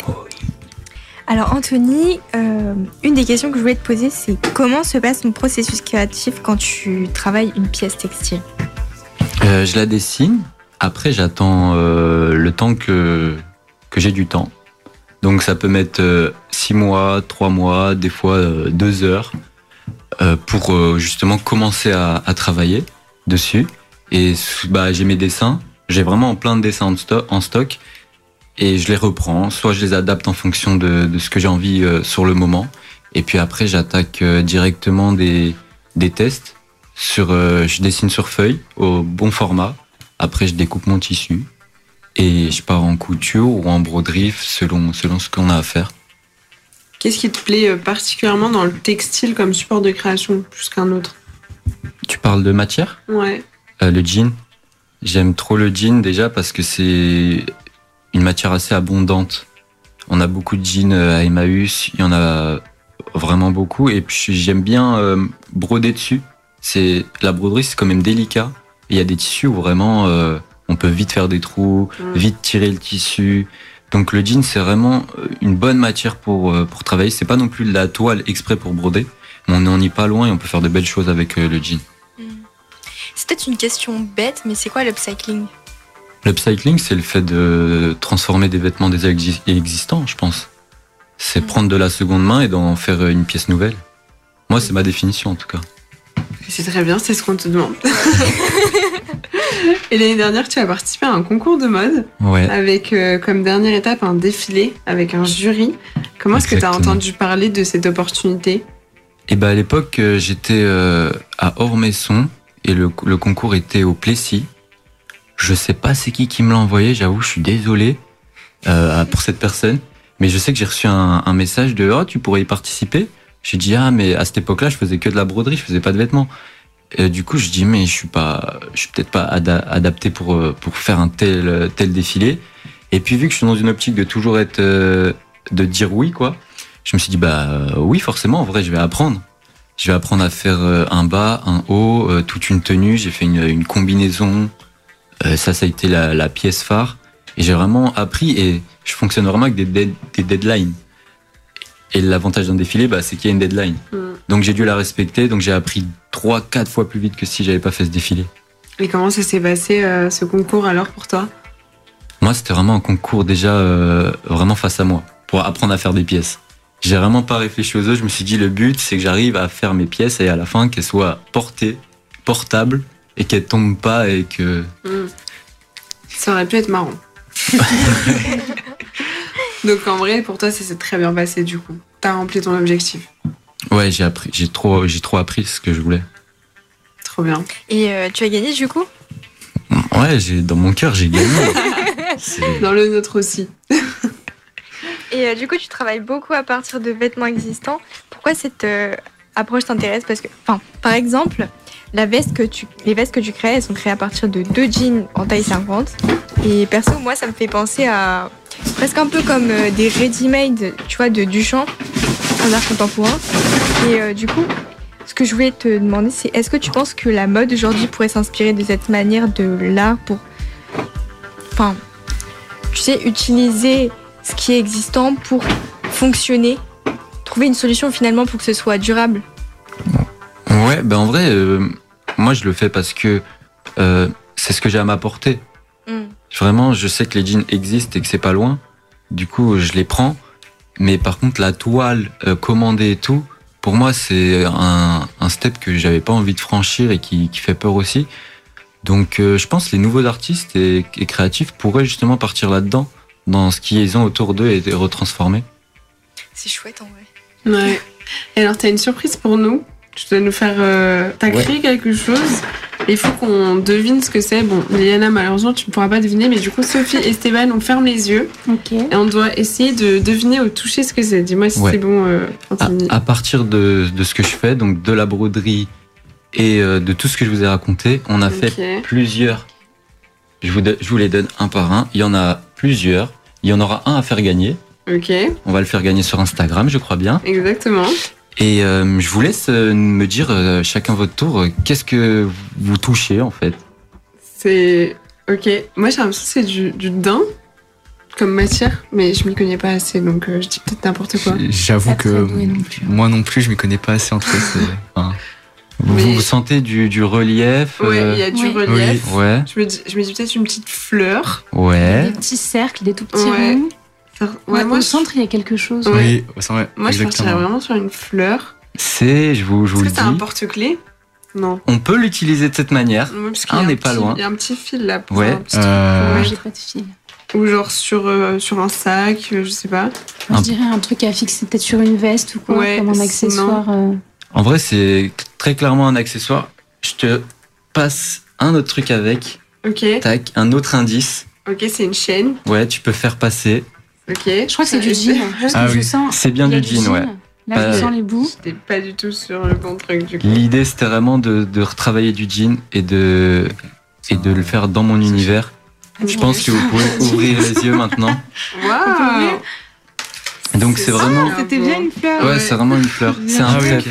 Alors Anthony, euh, une des questions que je voulais te poser, c'est comment se passe ton processus créatif quand tu travailles une pièce textile? euh, Je la dessine, après j'attends euh, le temps que, que j'ai du temps. Donc ça peut mettre euh, six mois, trois mois, des fois euh, deux heures. Euh, pour euh, justement commencer à, à travailler dessus. Et bah, j'ai mes dessins, j'ai vraiment plein de dessins en, sto- en stock et je les reprends, soit je les adapte en fonction de, de ce que j'ai envie euh, sur le moment. Et puis après, j'attaque euh, directement des, des tests. Sur, euh, je dessine sur feuille au bon format. Après, je découpe mon tissu et je pars en couture ou en broderie selon, selon ce qu'on a à faire. Qu'est-ce qui te plaît particulièrement dans le textile comme support de création plus qu'un autre? Tu parles de matière? Ouais. Euh, le jean. J'aime trop le jean déjà parce que c'est une matière assez abondante. On a beaucoup de jeans à Emmaüs, il y en a vraiment beaucoup. Et puis j'aime bien euh, broder dessus. C'est, la broderie, c'est quand même délicat. Il y a des tissus où vraiment euh, on peut vite faire des trous, mmh. vite tirer le tissu. Donc le jean, c'est vraiment une bonne matière pour, pour travailler. C'est pas non plus de la toile exprès pour broder, mais on n'en est pas loin et on peut faire de belles choses avec le jean. C'est peut-être une question bête, mais c'est quoi l'upcycling? L'upcycling, c'est le fait de transformer des vêtements déjà existants, je pense. C'est mmh. prendre de la seconde main et d'en faire une pièce nouvelle. Moi, c'est ma définition en tout cas. C'est très bien, c'est ce qu'on te demande. Et l'année dernière, tu as participé à un concours de mode, ouais. avec euh, comme dernière étape un défilé avec un jury. Comment est-ce que tu as entendu parler de cette opportunité? Et bah à l'époque, euh, j'étais euh, à Ormesson et le, le concours était au Plessis. Je sais pas c'est qui qui me l'a envoyé, j'avoue, je suis désolé euh, pour cette personne. Mais je sais que j'ai reçu un, un message de « Oh, tu pourrais y participer ?» J'ai dit « Ah, mais à cette époque-là, je faisais que de la broderie, je faisais pas de vêtements. » Et du coup, je dis « Mais je suis pas, je suis peut-être pas ada- adapté pour, pour faire un tel, tel défilé. » Et puis, vu que je suis dans une optique de toujours être, euh, de dire oui, quoi, je me suis dit « Bah euh, oui, forcément, en vrai, je vais apprendre. Je vais apprendre à faire euh, un bas, un haut, euh, toute une tenue. J'ai fait une, une combinaison. Euh, ça, ça a été la, la pièce phare. Et j'ai vraiment appris et je fonctionne vraiment avec des, dead, des deadlines. Et l'avantage d'un défilé, bah, c'est qu'il y a une deadline. Mm. Donc j'ai dû la respecter, donc j'ai appris trois, quatre fois plus vite que si j'avais pas fait ce défilé. Et comment ça s'est passé euh, ce concours alors pour toi? Moi, c'était vraiment un concours déjà euh, vraiment face à moi, pour apprendre à faire des pièces. J'ai vraiment pas réfléchi aux autres, je me suis dit le but c'est que j'arrive à faire mes pièces et à la fin qu'elles soient portées, portables et qu'elles tombent pas et que... Mm. Ça aurait pu être marrant. Donc en vrai, pour toi, ça s'est très bien passé du coup. T'as rempli ton objectif. Ouais, j'ai appris, j'ai trop, j'ai trop appris ce que je voulais. Trop bien. Et euh, tu as gagné du coup? Ouais, j'ai, dans mon cœur, j'ai gagné. C'est... Dans le nôtre aussi. Et euh, du coup, tu travailles beaucoup à partir de vêtements existants. Pourquoi cette euh, approche t'intéresse? Parce que, enfin, par exemple, la veste que tu, les vestes que tu crées, elles sont créées à partir de deux jeans en taille cinquante. Et perso, moi, ça me fait penser à presque un peu comme euh, des ready-made, tu vois, de Duchamp, en art contemporain. Et euh, du coup, ce que je voulais te demander, c'est est-ce que tu penses que la mode aujourd'hui pourrait s'inspirer de cette manière de l'art pour, enfin, tu sais, utiliser ce qui est existant pour fonctionner, trouver une solution finalement pour que ce soit durable? Ouais, ben en vrai, euh, moi je le fais parce que euh, c'est ce que j'ai à m'apporter. Mm. Vraiment, je sais que les jeans existent et que c'est pas loin. Du coup, je les prends. Mais par contre, la toile euh, commandée et tout, pour moi, c'est un, un step que j'avais pas envie de franchir et qui, qui fait peur aussi. Donc, euh, je pense que les nouveaux artistes et, et créatifs pourraient justement partir là-dedans, dans ce qu'ils ont autour d'eux et les retransformer. C'est chouette en vrai. Ouais. Et alors, t'as une surprise pour nous? Tu dois nous faire... Euh, t'as créé ouais. quelque chose. Il faut qu'on devine ce que c'est. Bon, Liliana, malheureusement, tu ne pourras pas deviner. Mais du coup, Sophie et Stéphane, on ferme les yeux. Ok. Et on doit essayer de deviner au toucher ce que c'est. Dis-moi si ouais. c'est bon. Euh, à, à partir de, de ce que je fais, donc de la broderie et euh, de tout ce que je vous ai raconté, on a okay. fait plusieurs. Je vous, de, je vous les donne un par un. Il y en a plusieurs. Il y en aura un à faire gagner. Ok. On va le faire gagner sur Instagram, je crois bien. Exactement. Et euh, je vous laisse euh, me dire euh, chacun votre tour, euh, qu'est-ce que vous touchez en fait? C'est... Ok, moi j'ai l'impression que c'est du, du daim comme matière, mais je m'y connais pas assez, donc euh, je dis peut-être n'importe quoi. J'avoue que non moi non plus je m'y connais pas assez entre eux. Enfin, vous, mais... vous sentez du, du relief? Ouais, il euh... y a du oui. relief. Oui. Ouais. Je me dis, je me dis peut-être une petite fleur. Ouais. Des petits cercles, des tout petits ouais. ronds. Ouais, ouais, moi, au centre, il y a quelque chose. Ouais. Oui, au centre, ouais, moi, exactement. je partirais vraiment sur une fleur. C'est, je vous, je vous le dis. Est-ce que c'est un porte-clés? Non. On peut l'utiliser de cette manière. Ouais, on n'est pas loin. Il y a un petit fil là. Pour ouais. Un petit euh... Moi, j'ai pas de fil. Ou genre sur, euh, sur un sac, euh, je sais pas. Moi, je dirais un truc à fixer peut-être sur une veste ou quoi, ouais, comme un accessoire. Euh... En vrai, c'est très clairement un accessoire. Je te passe un autre truc avec. Ok. Tac, un autre indice. Ok, c'est une chaîne. Ouais, tu peux faire passer. Ok. Je crois que c'est du jean. Ah oui, sens, c'est bien du jean, jean, ouais. Là, euh, je sens les bouts. J'étais pas du tout sur le bon truc, du coup. L'idée, c'était vraiment de, de retravailler du jean et de, et de le faire dans mon univers. Je pense que vous pouvez ouvrir les yeux maintenant. Waouh! Donc, c'est, c'est vraiment. Ah, c'était bien une fleur. Ouais, ouais. c'est vraiment une fleur. C'est un crêpe.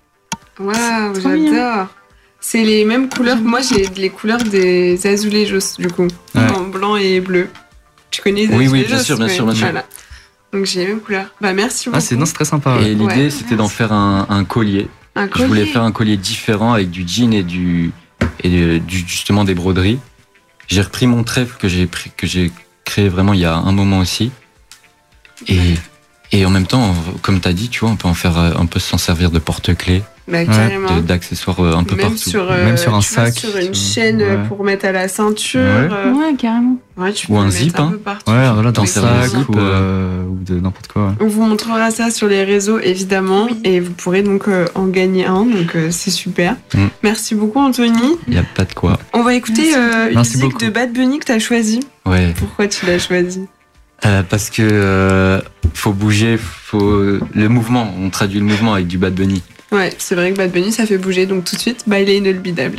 Waouh, j'adore. Bien. C'est les mêmes couleurs. Moi, j'ai les couleurs des azulejos, du coup. Ouais. En blanc et bleu. Tu connais les Oui, oui, bien sûr, bien sûr, bien sûr. Voilà. Donc j'ai les mêmes couleurs. Bah merci beaucoup. Ah, c'est, non, c'est très sympa. Ouais. Et l'idée, ouais, c'était d'en faire un, un collier. Un collier. Je voulais faire un collier différent avec du jean et du et de, du, justement des broderies. J'ai repris mon trèfle que j'ai pris, que j'ai créé vraiment il y a un moment aussi. Et et en même temps, comme t'as dit, tu vois, on peut en faire, on peut s'en servir de porte-clés. Bah, carrément. de- d'accessoires euh, un peu Même partout. sur, euh, Même sur un tu vois, sac, sur une tu vois. chaîne euh, Ouais. pour mettre à la ceinture. Ouais. euh, Ouais, carrément. ouais, tu Ou peux un le zip, mettre un hein. peu partout. Ouais, voilà, dans Oui, le sac carrément. ou, euh, ou de n'importe quoi. ouais. On vous montrera ça sur les réseaux, évidemment, et vous pourrez donc euh, en gagner un, donc euh, c'est super. Mm. Merci beaucoup, Anthony. Il n'y a pas de quoi. On va écouter euh, une Merci musique beaucoup. de Bad Bunny que tu as choisie. Ouais. Pourquoi tu l'as choisie? Euh, parce que euh, faut bouger, faut le mouvement. On traduit le mouvement avec du Bad Bunny. Ouais, c'est vrai que Bad Bunny, ça fait bouger, donc tout de suite, Baile Inolvidable.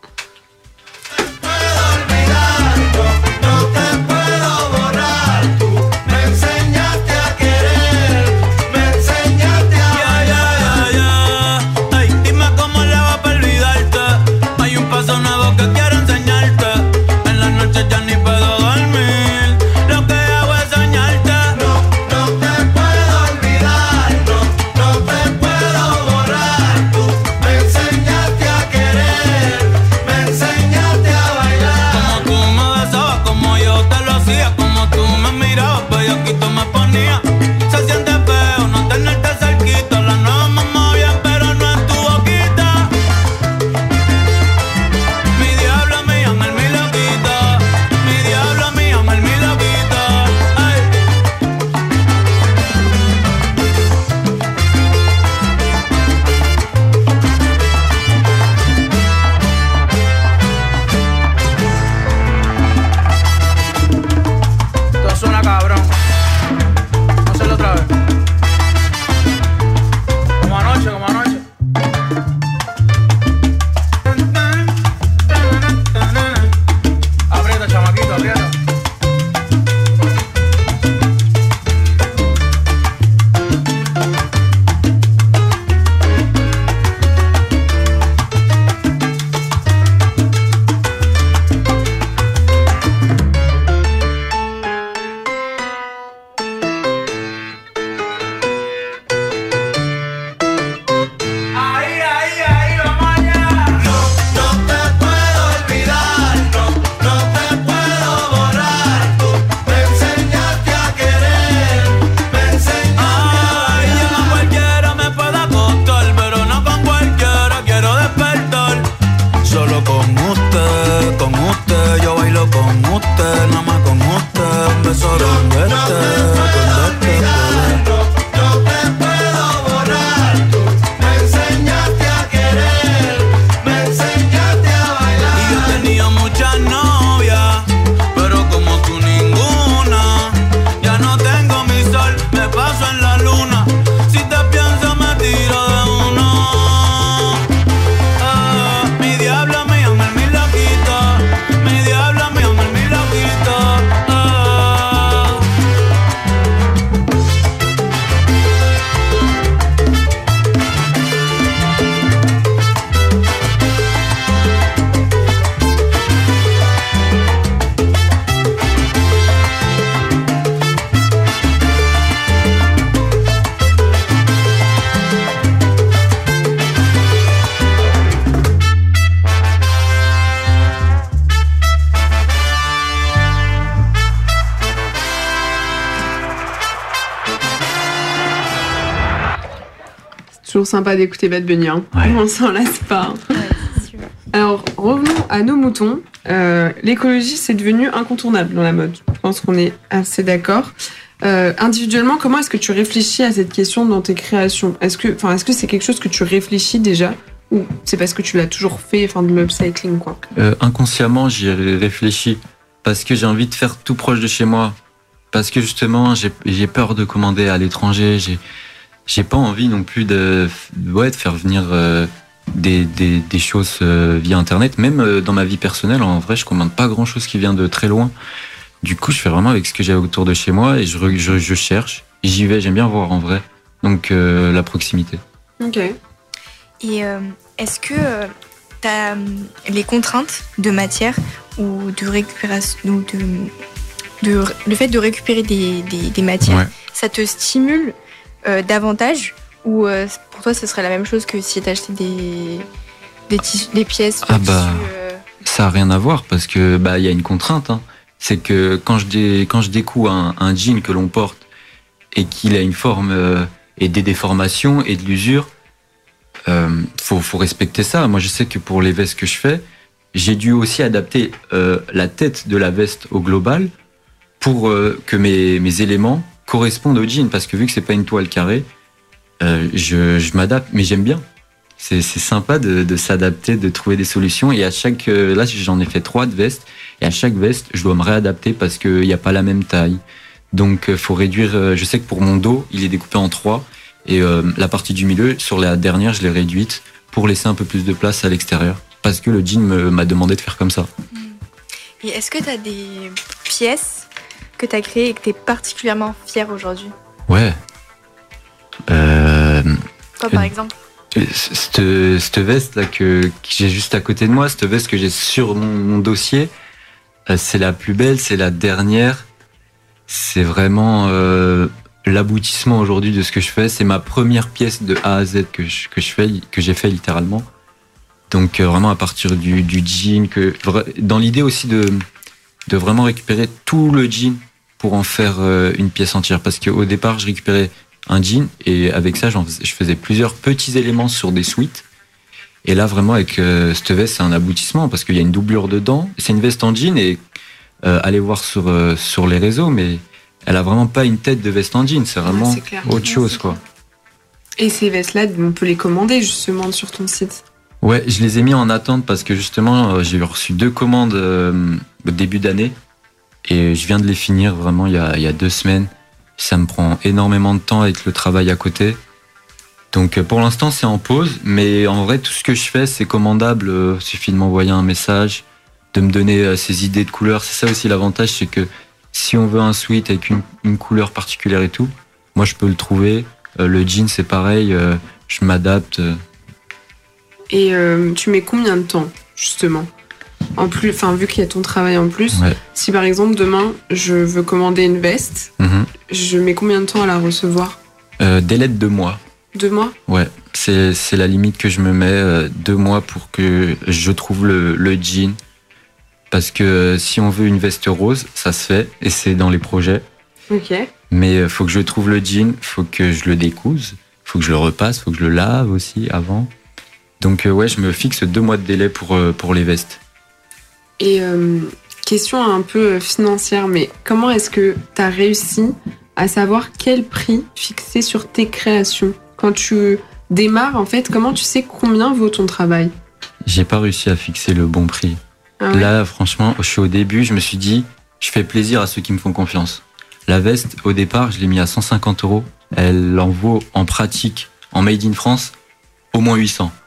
Ay, dime cómo le va para olvidarte. Hay un paso nuevo que quiero enseñarte. En la noche ya ni puedo dormir. Lo que hago es soñarte. No, no te puedo olvidar. No, no te puedo borrar. Tú me enseñaste a querer. Me enseñaste a bailar. Como tú me besabas, como yo te lo hacía. Como tú me mirabas, bellaquito me ponía. Se siente feo no tenerte cerquita. La nueva mamá bien, pero no en tu boquita. Mi diablo me llama el mi loquita. Mi diablo me llama el mi loquita. Ay. Esto suena cabrón. Vamos a hacerlo otra vez. Como anoche, como anoche. Aprieta, chamaquito, aprieta. Ahí, ahí, ahí, vamos allá. No, no te puedo olvidar. No, no te puedo borrar. Tú me enseñaste a querer. Me enseñaste a bailar. Ay, con cualquiera me puedo acostar, pero no con cualquiera quiero despertar. Solo con usted, con usted, yo bailo con usted, nada más con usted. Un beso donde esté, donde esté. No te puedo borrar. Tú me enseñaste a querer, me enseñaste a bailar. Y yo tenía muchas novias, pero como tú ninguna. Ya no tengo mi sol, me paso en la luna. Si te pienso me tiro de uno. Ah, mi diablo me llama el mi loquito. Mi diablo me llama el mi loquito. Ah. C'est toujours sympa d'écouter Bad Bunny, hein. On s'en lasse pas. hein. Alors, revenons à nos moutons. Euh, L'écologie, c'est devenu incontournable dans la mode. Je pense qu'on est assez d'accord. Euh, individuellement, comment est-ce que tu réfléchis à cette question dans tes créations? Est-ce que, enfin, est-ce que c'est quelque chose que tu réfléchis déjà, ou c'est parce que tu l'as toujours fait, enfin, de l'upcycling, quoi? Euh, inconsciemment, j'y ai réfléchi parce que j'ai envie de faire tout proche de chez moi. Parce que justement, j'ai j'ai peur de commander à l'étranger. J'ai j'ai pas envie non plus de, ouais, de faire venir euh, des, des, des choses euh, via Internet. Même euh, dans ma vie personnelle, en vrai, je commande pas grand-chose qui vient de très loin. Du coup, je fais vraiment avec ce que j'ai autour de chez moi et je, re- je, je cherche. Et j'y vais, j'aime bien voir en vrai. Donc, euh, la proximité. Ok. Et euh, est-ce que tu as les contraintes de matière ou de récupération, ou de, de, le fait de récupérer des, des, des matières, Ouais. ça te stimule euh, davantage ou euh, pour toi, ce serait la même chose que si tu acheté des, des, tissus- des pièces de Ah bah, tissu, euh, ça a rien à voir parce que bah il y a une contrainte. Hein. C'est que quand je dé, quand je découpe un, un jean que l'on porte et qu'il a une forme euh, et des déformations et de l'usure, euh, faut, faut respecter ça. Moi, je sais que pour les vestes que je fais, j'ai dû aussi adapter euh, la tête de la veste au global pour euh, que mes, mes éléments correspondent au jean. Parce que vu que c'est pas une toile carrée, euh, je, je m'adapte, mais j'aime bien. C'est, c'est sympa de, de s'adapter, de trouver des solutions. Et à chaque, euh, là, j'en ai fait trois de vestes. Et à chaque veste, je dois me réadapter parce qu'il n'y a pas la même taille. Donc, il faut réduire. Euh, je sais que pour mon dos, il est découpé en trois. Et euh, la partie du milieu, sur la dernière, je l'ai réduite pour laisser un peu plus de place à l'extérieur. Parce que le jean me, m'a demandé de faire comme ça. Et est-ce que tu as des pièces que tu as créées et que tu es particulièrement fier aujourd'hui? Ouais. Euh, Toi, par exemple? Cette, cette veste là que, que j'ai juste à côté de moi, cette veste que j'ai sur mon, mon dossier, euh, c'est la plus belle, c'est la dernière. C'est vraiment euh, l'aboutissement aujourd'hui de ce que je fais. C'est ma première pièce de A à Z que je, que je fais, que j'ai fait littéralement. Donc euh, vraiment à partir du, du jean, que, dans l'idée aussi de, de vraiment récupérer tout le jean pour en faire euh, une pièce entière. Parce qu'au départ, je récupérais un jean et avec ça, j'en faisais, je faisais plusieurs petits éléments sur des suites. Et là, vraiment, avec euh, cette veste, c'est un aboutissement parce qu'il y a une doublure dedans. C'est une veste en jean et euh, allez voir sur, euh, sur les réseaux, mais elle a vraiment pas une tête de veste en jean. C'est vraiment Ouais, c'est clair. autre chose, quoi. Et ces vestes-là, on peut les commander justement sur ton site. Ouais, je les ai mis en attente parce que justement, euh, j'ai reçu deux commandes euh, au début d'année et je viens de les finir vraiment il y a, il y a deux semaines. Ça me prend énormément de temps avec le travail à côté. Donc pour l'instant, c'est en pause. Mais en vrai, tout ce que je fais, c'est commandable. Il suffit de m'envoyer un message, de me donner ses idées de couleurs. C'est ça aussi l'avantage, c'est que si on veut un sweat avec une, une couleur particulière et tout, moi, je peux le trouver. Le jean, c'est pareil. Je m'adapte. Et euh, tu mets combien de temps, justement? En plus, enfin, vu qu'il y a ton travail en plus, Ouais. si par exemple demain je veux commander une veste, Mhm. je mets combien de temps à la recevoir? Euh, délai de deux mois. Deux mois? Ouais, c'est, c'est la limite que je me mets, euh, deux mois pour que je trouve le, le jean. Parce que euh, si on veut une veste rose, ça se fait, et c'est dans les projets. Ok. Mais il faut que je trouve le jean, faut que je le découse, faut que je le repasse, faut que je le lave aussi avant. Donc euh, ouais, je me fixe deux mois de délai pour, euh, pour les vestes. Et euh, question un peu financière, mais comment est-ce que tu as réussi à savoir quel prix fixer sur tes créations? Quand tu démarres, en fait, comment tu sais combien vaut ton travail? J'ai pas réussi à fixer le bon prix. Ah ouais. Là, franchement, je suis au début, je me suis dit, je fais plaisir à ceux qui me font confiance. La veste, au départ, je l'ai mis à cent cinquante euros. Elle en vaut en pratique, en Made in France, au moins huit cents.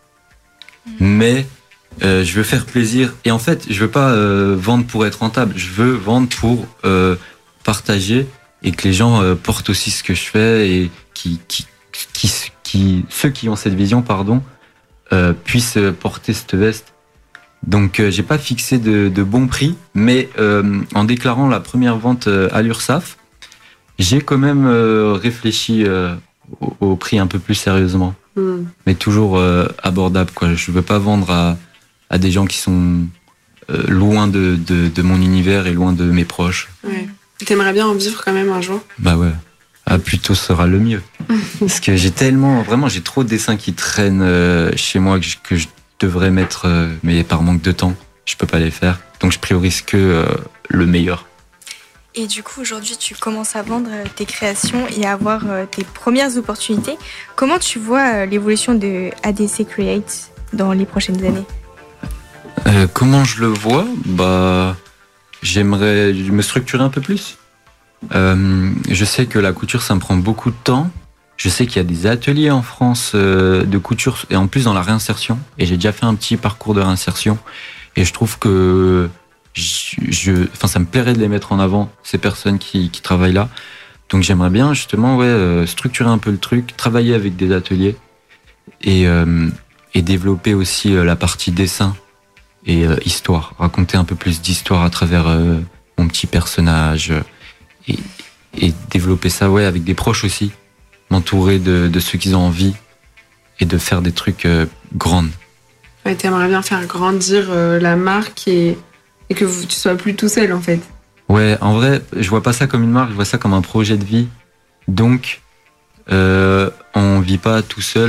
Mais euh, je veux faire plaisir. Et en fait, je veux pas euh, vendre pour être rentable. Je veux vendre pour euh, partager et que les gens euh, portent aussi ce que je fais et qui, qui, qui, qui ceux qui ont cette vision, pardon, euh, puissent porter cette veste. Donc, euh, j'ai pas fixé de, de bon prix, mais euh, en déclarant la première vente euh, à l'URSSAF, j'ai quand même euh, réfléchi euh, au, au prix un peu plus sérieusement. Hmm. Mais toujours euh, abordable, quoi. Je veux pas vendre à, à des gens qui sont euh, loin de, de, de mon univers et loin de mes proches. Ouais. T'aimerais bien en vivre quand même un jour? Bah ouais. Ah, plus tôt sera le mieux. Parce que j'ai tellement, vraiment, j'ai trop de dessins qui traînent euh, chez moi que je, que je devrais mettre, euh, mais par manque de temps, je peux pas les faire. Donc je priorise que euh, le meilleur. Et du coup, aujourd'hui, tu commences à vendre euh, tes créations et à avoir euh, tes premières opportunités. Comment tu vois euh, l'évolution de A D C Create dans les prochaines années? Euh, comment je le vois? Bah, j'aimerais me structurer un peu plus. Euh, je sais que la couture, ça me prend beaucoup de temps. Je sais qu'il y a des ateliers en France euh, de couture et en plus dans la réinsertion. Et j'ai déjà fait un petit parcours de réinsertion. Et je trouve que je, je, enfin, ça me plairait de les mettre en avant, ces personnes qui, qui travaillent là. Donc j'aimerais bien justement ouais, euh, structurer un peu le truc, travailler avec des ateliers et, euh, et développer aussi euh, la partie dessin et euh, histoire. Raconter un peu plus d'histoire à travers euh, mon petit personnage et, et développer ça ouais, avec des proches aussi. M'entourer de, de ceux qui ont envie et de faire des trucs euh, grands. Ouais, t'aimerais bien faire grandir euh, la marque et, et que vous- tu sois plus tout seul en fait. Ouais, en vrai, je vois pas ça comme une marque, je vois ça comme un projet de vie. Donc, euh, on vit pas tout seul.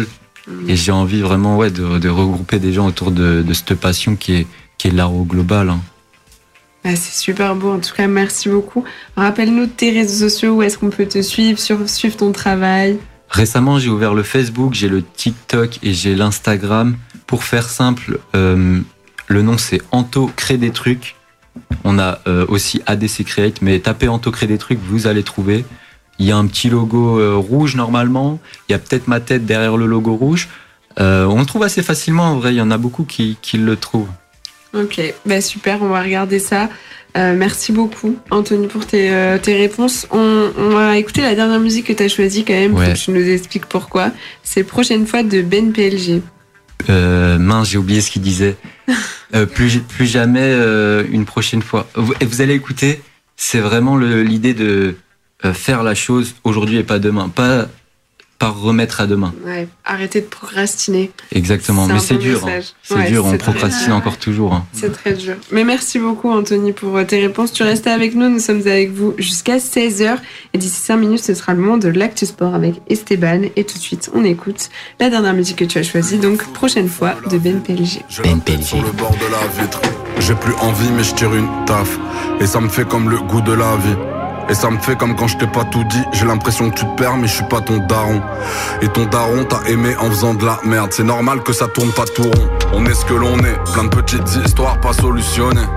Mmh. Et j'ai envie vraiment ouais, de, de regrouper des gens autour de, de cette passion qui est, qui est l'art au global. Hein. Ah, c'est super beau, en tout cas, merci beaucoup. Rappelle-nous tes réseaux sociaux, où est-ce qu'on peut te suivre, sur, suivre ton travail. Récemment, j'ai ouvert le Facebook, j'ai le TikTok et j'ai l'Instagram. Pour faire simple, euh, le nom c'est Anto Crée des Trucs. On a euh, aussi A D C Create, mais tapez Anto Crée des Trucs, vous allez trouver. Il y a un petit logo euh, rouge normalement. Il y a peut-être ma tête derrière le logo rouge. Euh, on le trouve assez facilement en vrai, il y en a beaucoup qui, qui le trouvent. Ok, bah super, on va regarder ça. Euh, merci beaucoup, Anthony, pour tes, euh, tes réponses. On, on va écouter la dernière musique que tu as choisie quand même, Ouais. pour que tu nous expliques pourquoi. C'est Prochaine fois de Ben P L G. Euh, mince, j'ai oublié ce qu'il disait. Euh, plus, plus jamais euh, une prochaine fois. Vous, et vous allez écouter, c'est vraiment le, l'idée de euh, faire la chose aujourd'hui et pas demain. Pas, pas remettre à demain. Ouais, arrêtez de procrastiner. Exactement, C'est mais un c'est bon dur. Hein. message. C'est Ouais, dur, c'est on très procrastine dur. encore toujours. Hein. C'est très dur. Mais merci beaucoup, Anthony, pour tes réponses. Tu restes avec nous. Nous sommes avec vous jusqu'à seize heures. Et d'ici cinq minutes, ce sera le moment de l'Actu Sport avec Esteban. Et tout de suite, on écoute la dernière musique que tu as choisie. Donc, Prochaine fois de Ben P L G. Ben P L G. Sur le bord de la vitre. J'ai plus envie, mais je tire une taf. Et ça me fait comme le goût de la vie. Et ça me fait comme quand je t'ai pas tout dit. J'ai l'impression que tu te perds mais je suis pas ton daron. Et ton daron t'a aimé en faisant de la merde. C'est normal que ça tourne pas tout rond. On est ce que l'on est, plein de petites histoires pas solutionnées.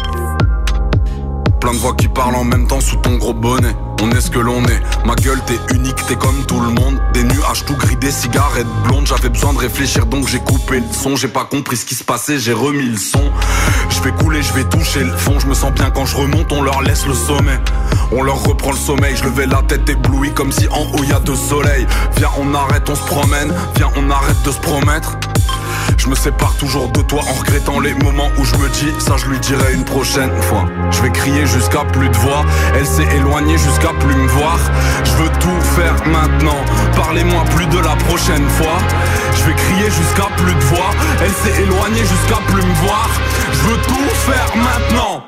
Plein de voix qui parlent en même temps sous ton gros bonnet. On est ce que l'on est, ma gueule t'es unique, t'es comme tout le monde. Des nuages tout gris, des cigarettes blondes. J'avais besoin de réfléchir donc j'ai coupé le son. J'ai pas compris ce qui se passait, j'ai remis le son. Je vais couler, je vais toucher le fond. Je me sens bien quand je remonte, on leur laisse le sommet. On leur reprend le sommeil, je levais la tête éblouie comme si en haut y a deux soleils. Viens on arrête, on se promène, viens on arrête de se promettre. Je me sépare toujours de toi en regrettant les moments où je me dis ça je lui dirai une prochaine fois. Je vais crier jusqu'à plus de voix, elle s'est éloignée jusqu'à plus me voir. Je veux tout faire maintenant, parlez-moi plus de la prochaine fois. Je vais crier jusqu'à plus de voix, elle s'est éloignée jusqu'à plus me voir. Je veux tout faire maintenant.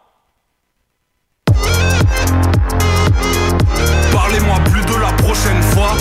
Parlez-moi plus de la prochaine fois.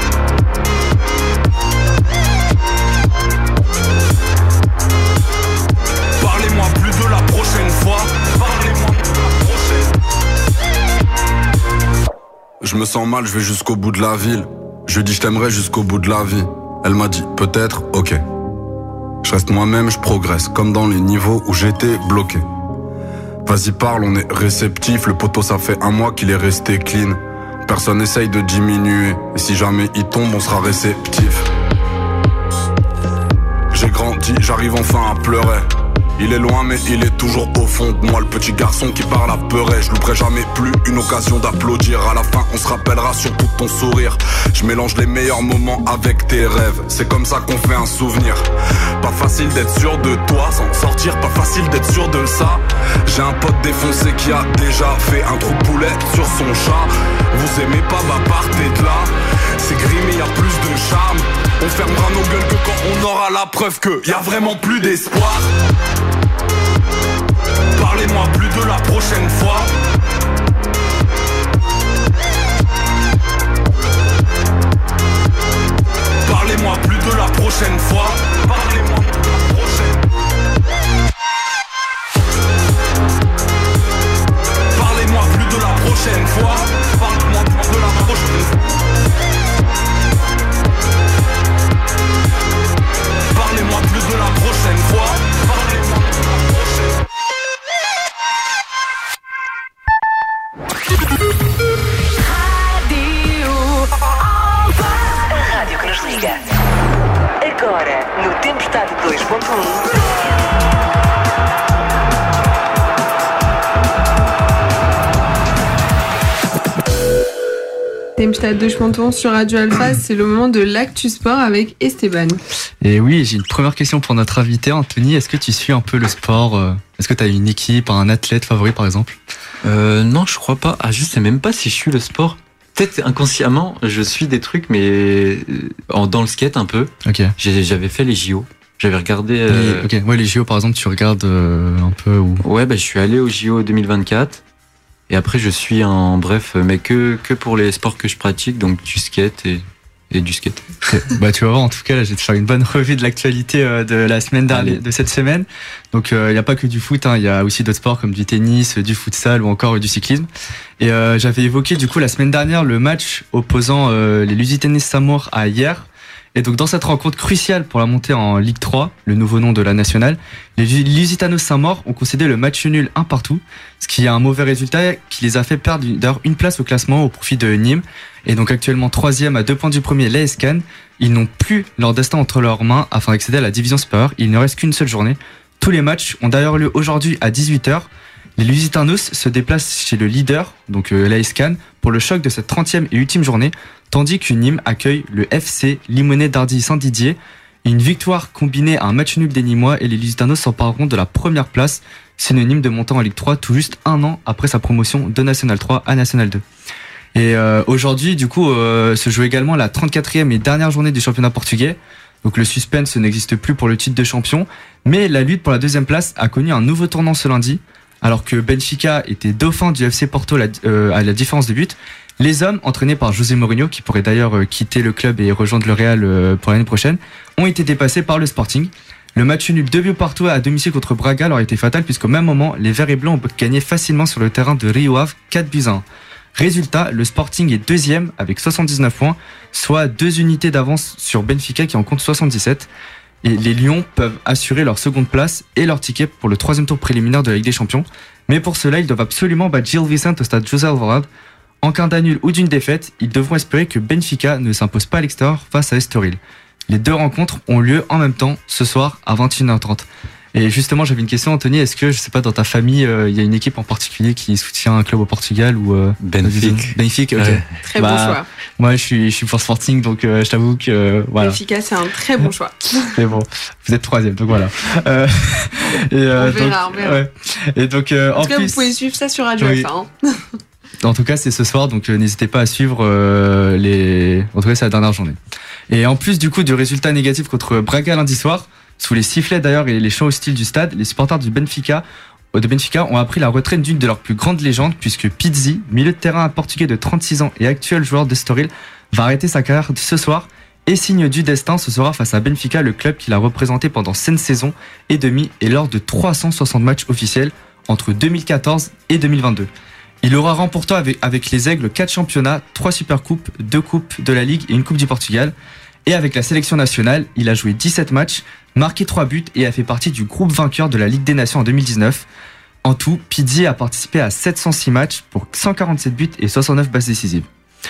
Parlez-moi plus de la prochaine fois. Parlez-moi de la prochaine. Je me sens mal, je vais jusqu'au bout de la ville. Je lui dis je t'aimerais jusqu'au bout de la vie. Elle m'a dit peut-être, ok. Je reste moi-même, je progresse, comme dans les niveaux où j'étais bloqué. Vas-y parle, on est réceptif. Le poteau ça fait un mois qu'il est resté clean. Personne essaye de diminuer. Et si jamais il tombe, on sera réceptif. J'ai grandi, j'arrive enfin à pleurer. Il est loin mais il est toujours au fond de moi. Le petit garçon qui parle à peurer. Je louperai jamais plus une occasion d'applaudir. À la fin on se rappellera surtout de ton sourire. Je mélange les meilleurs moments avec tes rêves. C'est comme ça qu'on fait un souvenir. Pas facile d'être sûr de toi sans sortir. Pas facile d'être sûr de ça. J'ai un pote défoncé qui a déjà fait un trou de poulet sur son chat. Vous aimez pas, bah partez de là. C'est gris mais y a plus de charme. On fermera nos gueules que quand on aura la preuve que y a vraiment plus d'espoir. Parlez-moi plus de la prochaine fois. Parlez-moi plus de la prochaine fois. Parlez-moi de la prochaine. Parlez-moi plus de la prochaine fois. Parlez-moi plus de la prochaine fois. Parlez-moi plus de la prochaine fois. Parlez-moi de la prochaine. A rádio que nos liga. Agora, no Tempestade dois ponto um. Tempestade deux point un sur Radio Alpha, c'est le moment de l'Actu Sport avec Esteban. Et oui, j'ai une première question pour notre invité, Anthony. Est-ce que tu suis un peu le sport euh, Est-ce que tu as une équipe, un athlète favori par exemple? Euh, non, je crois pas. Ah, je sais même pas si je suis le sport. Peut-être inconsciemment, je suis des trucs, mais en, dans le skate un peu. Ok. J'ai- J'avais fait les J O. J'avais regardé. Euh... Les, ok, ouais, les J O par exemple, tu regardes euh, un peu où? Ouais, bah, je suis allé aux J O deux mille vingt-quatre. Et après, je suis en bref, mais que, que pour les sports que je pratique, donc du skate et, et du skate. Bah tu vas voir, en tout cas là, je vais te faire une bonne revue de l'actualité euh, de la semaine dernière, de cette semaine. Donc il euh, n'y a pas que du foot, il hein, y a aussi d'autres sports comme du tennis, du futsal ou encore euh, du cyclisme. Et euh, j'avais évoqué du coup la semaine dernière le match opposant euh, les Lusitanos Samour à Hier. Et donc dans cette rencontre cruciale pour la montée en Ligue trois, le nouveau nom de la nationale, les Lusitanos Saint-Maur ont concédé le match nul un partout, ce qui est un mauvais résultat qui les a fait perdre d'ailleurs une place au classement au profit de Nîmes. Et donc actuellement troisième à deux points du premier, l'A S Cannes. Ils n'ont plus leur destin entre leurs mains afin d'accéder à la division supérieure. Il ne reste qu'une seule journée. Tous les matchs ont d'ailleurs lieu aujourd'hui à dix-huit heures. Les Lusitanos se déplacent chez le leader, donc euh, l'A S Cannes, pour le choc de cette trentième et ultime journée, tandis que Nîmes accueille le F C Limonest d'Ardy Saint-Didier. Une victoire combinée à un match nul des Nîmois et les Lusitanos s'empareront de la première place, synonyme de montant en Ligue trois tout juste un an après sa promotion de National trois à National deux. Et euh, aujourd'hui, du coup, euh, se joue également la trente-quatrième et dernière journée du championnat portugais. Donc le suspense n'existe plus pour le titre de champion, mais la lutte pour la deuxième place a connu un nouveau tournant ce lundi. Alors que Benfica était dauphin du F C Porto la, euh, à la différence de but, les hommes, entraînés par José Mourinho, qui pourrait d'ailleurs euh, quitter le club et rejoindre le Real euh, pour l'année prochaine, ont été dépassés par le Sporting. Le match nul deux buts partout à domicile contre Braga leur a été fatal puisqu'au même moment, les Verts et Blancs ont gagné facilement sur le terrain de Rio Ave quatre buts à un. Résultat, le Sporting est deuxième avec soixante-dix-neuf points, soit deux unités d'avance sur Benfica qui en compte soixante-dix-sept. Et les Lions peuvent assurer leur seconde place et leur ticket pour le troisième tour préliminaire de la Ligue des Champions. Mais pour cela, ils doivent absolument battre Gil Vicente au stade José Alvarado. En cas d'un nul ou d'une défaite, ils devront espérer que Benfica ne s'impose pas à l'extérieur face à Estoril. Les deux rencontres ont lieu en même temps ce soir à vingt et une heures trente. Et justement, j'avais une question, Anthony. Est-ce que, je sais pas, dans ta famille, il euh, y a une équipe en particulier qui soutient un club au Portugal ou euh, Benfica. Benfica, ok. Ouais. Très bah, bon choix. Moi, je suis, je suis pour Sporting, donc euh, je t'avoue que euh, voilà. Benfica, c'est un très bon choix. Mais bon, vous êtes troisième, donc voilà. Euh, et, euh, on verra, donc, on verra. Ouais. Et donc, euh, en, en tout cas, plus, vous pouvez suivre ça sur Radio oui. F un. Hein. En tout cas, c'est ce soir, donc euh, n'hésitez pas à suivre euh, les. En tout cas, c'est la dernière journée. Et en plus du coup du résultat négatif contre Braga lundi soir, sous les sifflets d'ailleurs et les chants hostiles du stade, les supporters du Benfica, de Benfica ont appris la retraite d'une de leurs plus grandes légendes, puisque Pizzi, milieu de terrain portugais de trente-six ans et actuel joueur d'Estoril, va arrêter sa carrière ce soir. Et signe du destin, ce sera face à Benfica, le club qu'il a représenté pendant cinq saisons et demie et lors de trois cent soixante matchs officiels entre deux mille quatorze et deux mille vingt-deux. Il aura remporté avec, avec les Aigles quatre championnats, trois supercoupes, deux coupes de la Ligue et une coupe du Portugal. Et avec la sélection nationale, il a joué dix-sept matchs, marqué trois buts et a fait partie du groupe vainqueur de la Ligue des Nations en deux mille dix-neuf. En tout, Pizzi a participé à sept cent six matchs pour cent quarante-sept buts et soixante-neuf passes décisives.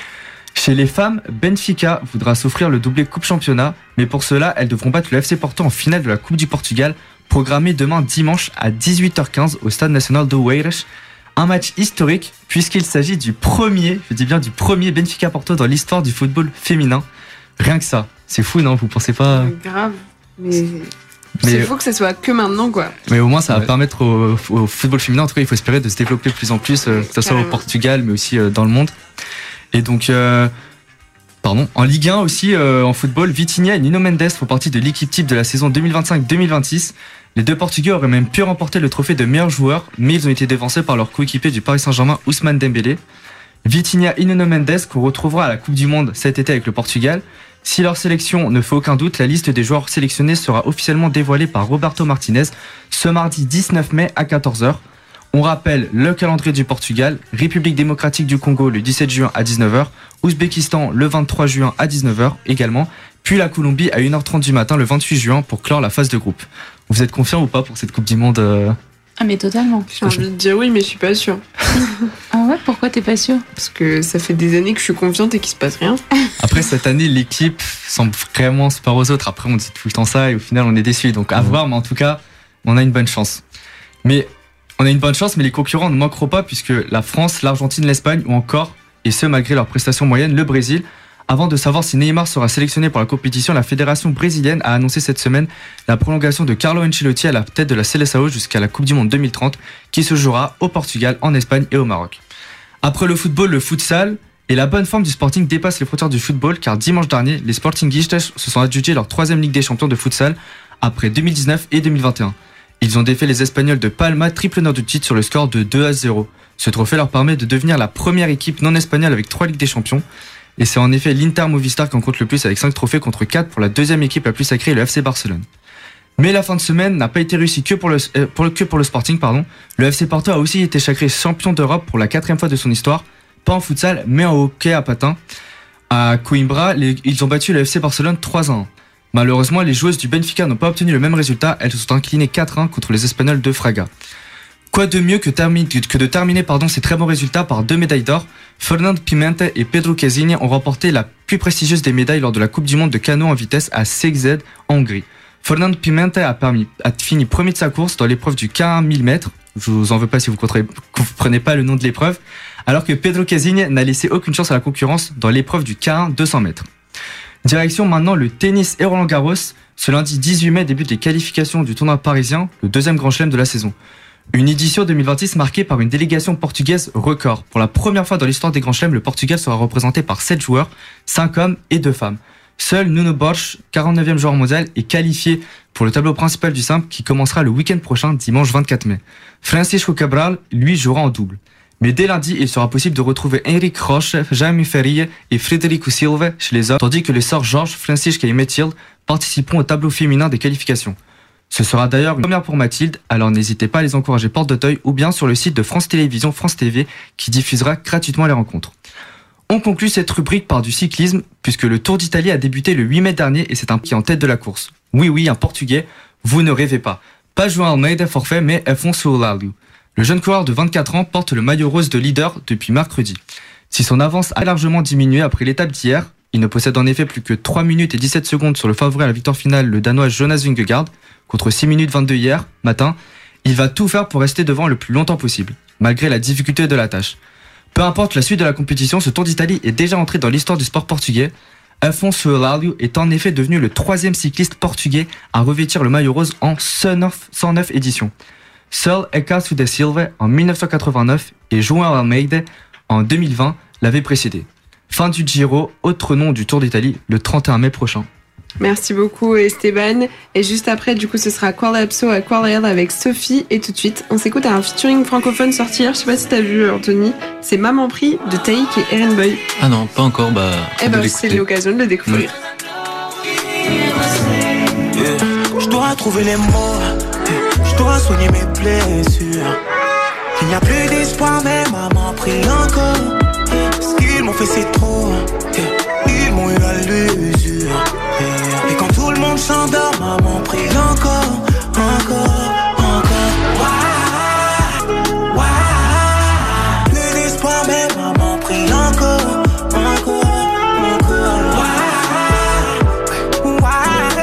Chez les femmes, Benfica voudra s'offrir le doublé Coupe Championnat, mais pour cela, elles devront battre le F C Porto en finale de la Coupe du Portugal, programmée demain dimanche à dix-huit heures quinze au Stade Nacional de Oeiras. Un match historique, puisqu'il s'agit du premier, je dis bien du premier Benfica Porto dans l'histoire du football féminin. Rien que ça. C'est fou, non? Vous pensez pas? Grave. Mais, mais c'est fou que ça soit que maintenant, quoi. Mais au moins, ça va ouais. permettre au, au football féminin, en tout cas, il faut espérer de se développer de plus en plus, euh, que ce soit au Portugal, mais aussi euh, dans le monde. Et donc, euh, pardon, en Ligue un aussi, euh, en football, Vitinha et Nuno Mendes font partie de l'équipe type de la saison deux mille vingt-cinq deux mille vingt-six. Les deux Portugais auraient même pu remporter le trophée de meilleur joueur, mais ils ont été dévancés par leur coéquipier du Paris Saint-Germain, Ousmane Dembélé. Vitinha et Nuno Mendes, qu'on retrouvera à la Coupe du Monde cet été avec le Portugal. Si leur sélection ne fait aucun doute, la liste des joueurs sélectionnés sera officiellement dévoilée par Roberto Martinez ce mardi dix-neuf mai à quatorze heures. On rappelle le calendrier du Portugal: République démocratique du Congo le dix-sept juin à dix-neuf heures, Ouzbékistan le vingt-trois juin à dix-neuf heures également, puis la Colombie à une heure trente du matin le vingt-huit juin pour clore la phase de groupe. Vous êtes confiant ou pas pour cette Coupe du Monde euh... Ah mais totalement. J'ai envie de dire oui, mais je suis pas sûre. Ah ouais, pourquoi t'es pas sûre? Parce que ça fait des années que je suis confiante et qu'il se passe rien. Après cette année, l'équipe semble vraiment supérieure aux autres. Après, on dit tout le temps ça et au final, on est déçus. Donc à voir, mais en tout cas, on a une bonne chance. Mais on a une bonne chance, mais les concurrents ne manqueront pas puisque la France, l'Argentine, l'Espagne ou encore, et ce malgré leurs prestations moyennes, le Brésil. Avant de savoir si Neymar sera sélectionné pour la compétition, la fédération brésilienne a annoncé cette semaine la prolongation de Carlo Ancelotti à la tête de la Seleção jusqu'à la Coupe du Monde deux mille trente, qui se jouera au Portugal, en Espagne et au Maroc. Après le football, le futsal et la bonne forme du Sporting dépasse les frontières du football, car dimanche dernier, les Sportingistas se sont adjugés leur troisième Ligue des Champions de futsal après deux mille dix-neuf et deux mille vingt et un. Ils ont défait les Espagnols de Palma, triple honneur du titre, sur le score de deux à zéro. Ce trophée leur permet de devenir la première équipe non espagnole avec trois Ligues des Champions. Et c'est en effet l'Inter Movistar qui en compte le plus avec cinq trophées contre quatre pour la deuxième équipe la plus sacrée, le F C Barcelone. Mais la fin de semaine n'a pas été réussie que pour le, euh, pour le, que pour le Sporting. Pardon. Le F C Porto a aussi été sacré champion d'Europe pour la quatrième fois de son histoire, pas en futsal mais en hockey à patins. À Coimbra, les, ils ont battu le F C Barcelone trois à un. Malheureusement, les joueuses du Benfica n'ont pas obtenu le même résultat, elles se sont inclinées quatre à un contre les Espagnols de Fraga. Quoi de mieux que, termine, que de terminer pardon, ces très bons résultats par deux médailles d'or. Fernand Pimenta et Pedro Casinha ont remporté la plus prestigieuse des médailles lors de la Coupe du Monde de canot en vitesse à C Z en Hongrie. Fernand Pimenta a, permis, a fini premier de sa course dans l'épreuve du K un mille mètres. Je vous en veux pas si vous ne comprenez pas le nom de l'épreuve. Alors que Pedro Casinha n'a laissé aucune chance à la concurrence dans l'épreuve du K un deux cents mètres. Direction maintenant le tennis et Roland Garros. Ce lundi dix-huit mai débutent les qualifications du tournoi parisien, le deuxième grand chelem de la saison. Une édition deux mille vingt-six marquée par une délégation portugaise record. Pour la première fois dans l'histoire des grands chelems, le Portugal sera représenté par sept joueurs, cinq hommes et deux femmes. Seul Nuno Borges, quarante-neuvième joueur mondial, est qualifié pour le tableau principal du simple qui commencera le week-end prochain, dimanche vingt-quatre mai. Francisco Cabral, lui, jouera en double. Mais dès lundi, il sera possible de retrouver Henrique Roche, Jaime Ferrier et Frederico Silva chez les hommes, tandis que les sœurs Georges, Francisca et Mathilde participeront au tableau féminin des qualifications. Ce sera d'ailleurs une première pour Mathilde, alors n'hésitez pas à les encourager porte d'Auteuil ou bien sur le site de France Télévisions, France T V, qui diffusera gratuitement les rencontres. On conclut cette rubrique par du cyclisme, puisque le Tour d'Italie a débuté le huit mai dernier et c'est un pied en tête de la course. Oui, oui, un Portugais, vous ne rêvez pas. Pas João Almeida forfait, mais Afonso Olálio. Le jeune coureur de vingt-quatre ans porte le maillot rose de leader depuis mercredi. Si son avance a largement diminué après l'étape d'hier, il ne possède en effet plus que trois minutes et dix-sept secondes sur le favori à la victoire finale, le Danois Jonas Vingegaard, contre six minutes vingt-deux hier matin. Il va tout faire pour rester devant le plus longtemps possible, malgré la difficulté de la tâche. Peu importe la suite de la compétition, ce Tour d'Italie est déjà entré dans l'histoire du sport portugais. Afonso Olálio est en effet devenu le troisième cycliste portugais à revêtir le maillot rose en cent neuf éditions. Seul Ekasu da Silva en mille neuf cent quatre-vingt-neuf et João Almeida en deux mille vingt l'avaient précédé. Fin du Giro, autre nom du Tour d'Italie, le trente et un mai prochain. Merci beaucoup Esteban. Et juste après, du coup, ce sera Qualapso à Qual avec Sophie. Et tout de suite, on s'écoute à un featuring francophone sortir. Je sais pas si t'as vu, Anthony. C'est Maman Prie de Taïk et Eren Boy. Ah non, pas encore. Bah, eh ben, c'est l'occasion de le découvrir. Yeah. Je dois trouver les mots. Je dois soigner mes blessures. Il n'y a plus d'espoir, mais maman prie encore. Ce qu'ils m'ont fait, c'est trop. Ils m'ont eu à l'usure. Et quand tout le monde s'endort, maman prie encore, encore, encore. Ouah, ouah. Plus d'espoir, mais maman prie encore, encore, encore. Ouah, ouah.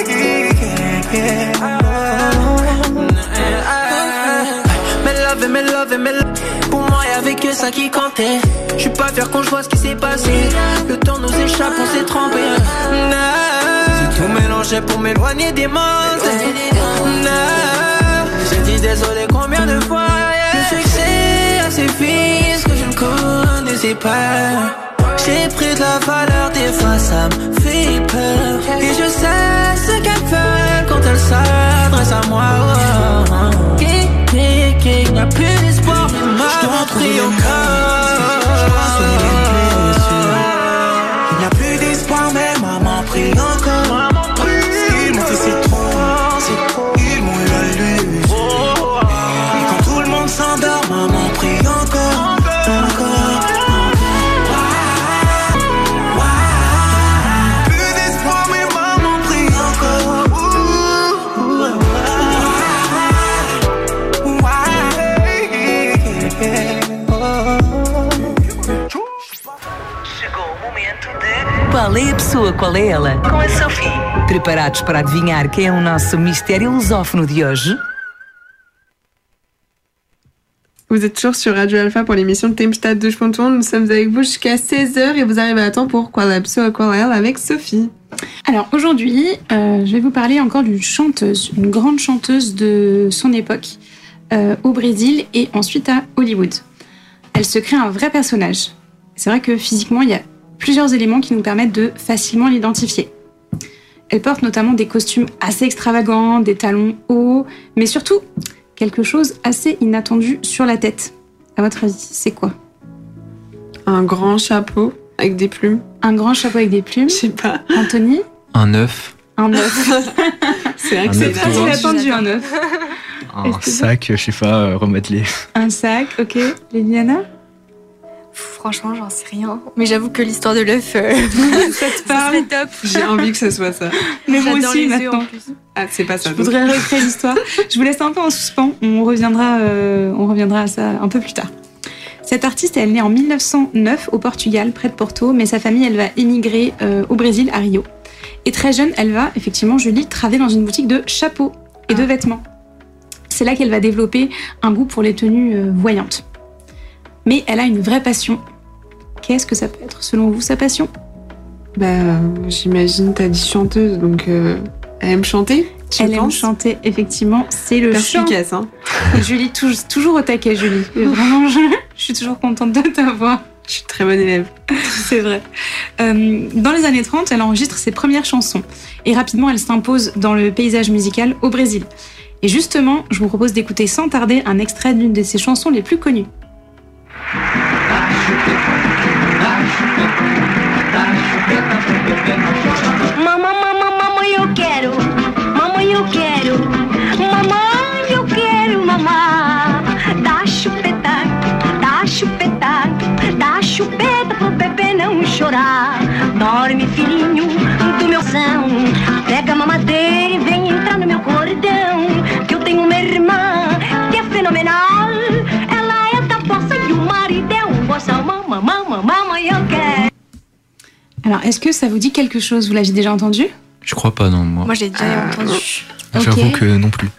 Mais love, mais love, mais love. Pour moi, y'avait que ça qui comptait. Je suis pas fier quand je vois ce qui s'est passé. Le temps nous échappe, on s'est trompé. J'ai tout mélangé pour m'éloigner des monstres. J'ai dit désolé combien de fois. Je sais que c'est à ces filles ce que je ne connaissais pas. J'ai pris de la valeur, des fois ça me fait peur. Et je sais ce qu'elle fait quand elle s'adresse à moi. Il n'y a plus d'espoir, mais maman prie encore. Il n'y a plus d'espoir, mais maman prie encore. Ils m'ont fait c'est trop, c'est trop. Ils m'ont eu à l'usure. Et quand tout le monde s'endort, maman prie encore, encore. Plus d'espoir, mais maman prie encore. Qual é a pessoa, qual é ela? Com a Sophie. Preparados para adivinhar quem é o nosso mistério lusófono de hoje? Vous êtes toujours sur Radio Alpha pour l'émission de Tempestad deux point un. Nous sommes avec vous jusqu'à seize heures et vous arrivez à temps pour Qualapso à Qual avec Sophie. Alors aujourd'hui, euh, je vais vous parler encore d'une chanteuse, une grande chanteuse de son époque, euh, au Brésil et ensuite à Hollywood. Elle se crée un vrai personnage. C'est vrai que physiquement, il y a plusieurs éléments qui nous permettent de facilement l'identifier. Elle porte notamment des costumes assez extravagants, des talons hauts, mais surtout quelque chose assez inattendu sur la tête. À votre avis, c'est quoi ? Un grand chapeau. avec des plumes. Un grand chapeau avec des plumes. Je sais pas. Anthony? Un œuf. Un œuf. C'est vrai que Un c'est œuf très tout attendu, un œuf. Un Est-ce que- sac, je sais pas, euh, remodelé. Un sac, ok. Liliana? Franchement, j'en sais rien. Mais j'avoue que l'histoire de l'œuf, euh, Ça te ça parle? serait top. J'ai envie que ce soit ça. Mais moi J'adore aussi, les œufs, maintenant. en plus. Ah, c'est pas ça. Je donc. voudrais recréer l'histoire. Je vous laisse un peu en suspens. On reviendra, euh, on reviendra à ça un peu plus tard. Cette artiste, elle est née en mille neuf cent neuf au Portugal, près de Porto, mais sa famille, elle va émigrer euh, au Brésil, à Rio. Et très jeune, elle va, effectivement, Julie, travailler dans une boutique de chapeaux et de vêtements. C'est là qu'elle va développer un goût pour les tenues euh, voyantes. Mais elle a une vraie passion. Qu'est-ce que ça peut être, selon vous, sa passion? Bah, euh, j'imagine, t'as dit chanteuse, donc euh, elle aime chanter. je Elle aime pense. chanter, effectivement. C'est le chant. Perspicace, hein. Et Julie, tou- toujours au taquet, Julie. Et vraiment, je, je suis toujours contente de t'avoir. Je suis très bonne élève. C'est vrai. Euh, dans les années trente, elle enregistre ses premières chansons. Et rapidement, elle s'impose dans le paysage musical au Brésil. Et justement, je vous propose d'écouter sans tarder un extrait d'une de ses chansons les plus connues. Mamãe, mamãe, mamãe, eu quero. Mamãe, eu quero. Mamãe, eu quero mamar. Dá chupeta, dá chupeta, dá chupeta pro bebê não chorar. Dorme, filhinho do meu são. Pega a mamadeira e vem entrar no meu cordão. Que eu tenho uma irmã que é fenomenal. Ela é da bossa e o marido é um bossa. Mamãe, mamãe, mamãe, eu quero. Alors, est-ce que ça vous dit quelque chose? Vous l'aviez déjà entendu? Je crois pas, non, moi. Moi, j'ai déjà Ah. entendu. Ok. J'avoue que non plus.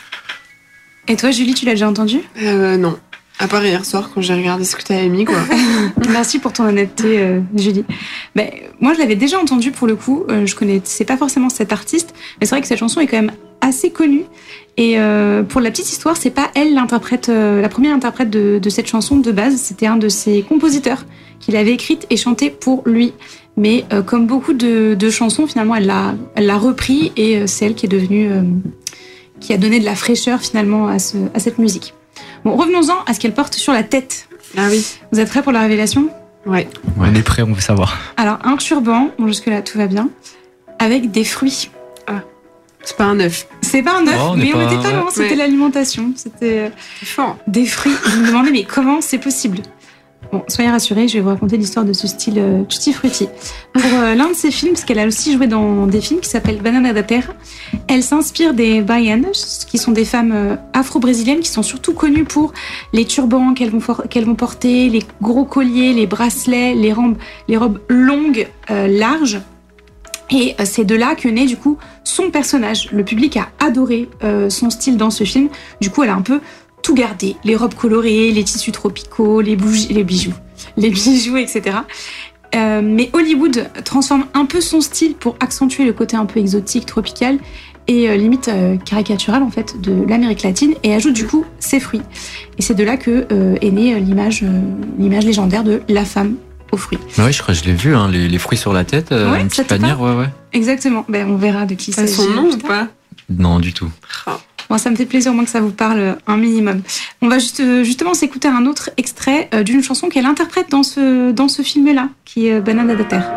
Et toi, Julie, tu l'as déjà entendu? Euh, non. À part hier soir quand j'ai regardé ce que t'avais mis, quoi. Merci pour ton honnêteté, euh, Julie. Ben, moi, je l'avais déjà entendu pour le coup. Euh, je connaissais pas forcément cet artiste, mais c'est vrai que cette chanson est quand même assez connue. Et euh, pour la petite histoire, c'est pas elle l'interprète, euh, la première interprète de, de cette chanson de base. C'était un de ses compositeurs qui l'avait écrite et chantée pour lui. Mais euh, comme beaucoup de, de chansons, finalement, elle l'a, elle l'a repris et euh, c'est elle qui est devenue, euh, qui a donné de la fraîcheur finalement à, ce, à cette musique. Bon, revenons-en à ce qu'elle porte sur la tête. Ah oui. Vous êtes prêts pour la révélation? Ouais. On est prêt, on veut savoir. Alors, un turban, bon, jusque-là tout va bien, avec des fruits. C'est pas un œuf. C'est pas un œuf, Oh, on mais est on pas- était pas loin, c'était Ouais. l'alimentation. C'était euh, C'est fort. des fruits. Vous me demandez, mais comment c'est possible? Bon, soyez rassurés, je vais vous raconter l'histoire de ce style euh, Tutti Frutti. Pour euh, l'un de ses films, parce qu'elle a aussi joué dans des films qui s'appellent Banana da Terra, elle s'inspire des baianas, qui sont des femmes euh, afro-brésiliennes qui sont surtout connues pour les turbans qu'elles vont, for- qu'elles vont porter, les gros colliers, les bracelets, les robes, les robes longues, euh, larges. Et euh, c'est de là que naît du coup son personnage. Le public a adoré euh, son style dans ce film. Du coup, elle a un peu tout gardé. Les robes colorées, les tissus tropicaux, les, bougies, les bijoux, les bijoux, et cetera. Euh, mais Hollywood transforme un peu son style pour accentuer le côté un peu exotique, tropical et euh, limite euh, caricatural en fait de l'Amérique latine et ajoute du coup ses fruits. Et c'est de là que euh, est née euh, l'image, euh, l'image légendaire de la femme aux fruits. Bah oui, je crois que je l'ai vu, hein, les, les fruits sur la tête, euh, Ouais, une ça petite te panière, parle ouais, ouais. Exactement. Ben, on verra de qui T'as s'agit. son nom plus ou tard. pas? Non, du tout. Bon, ça me fait plaisir au moins que ça vous parle un minimum. On va juste, euh, justement s'écouter un autre extrait euh, d'une chanson qu'elle interprète dans ce, dans ce film-là, qui est euh, Banana da Terra.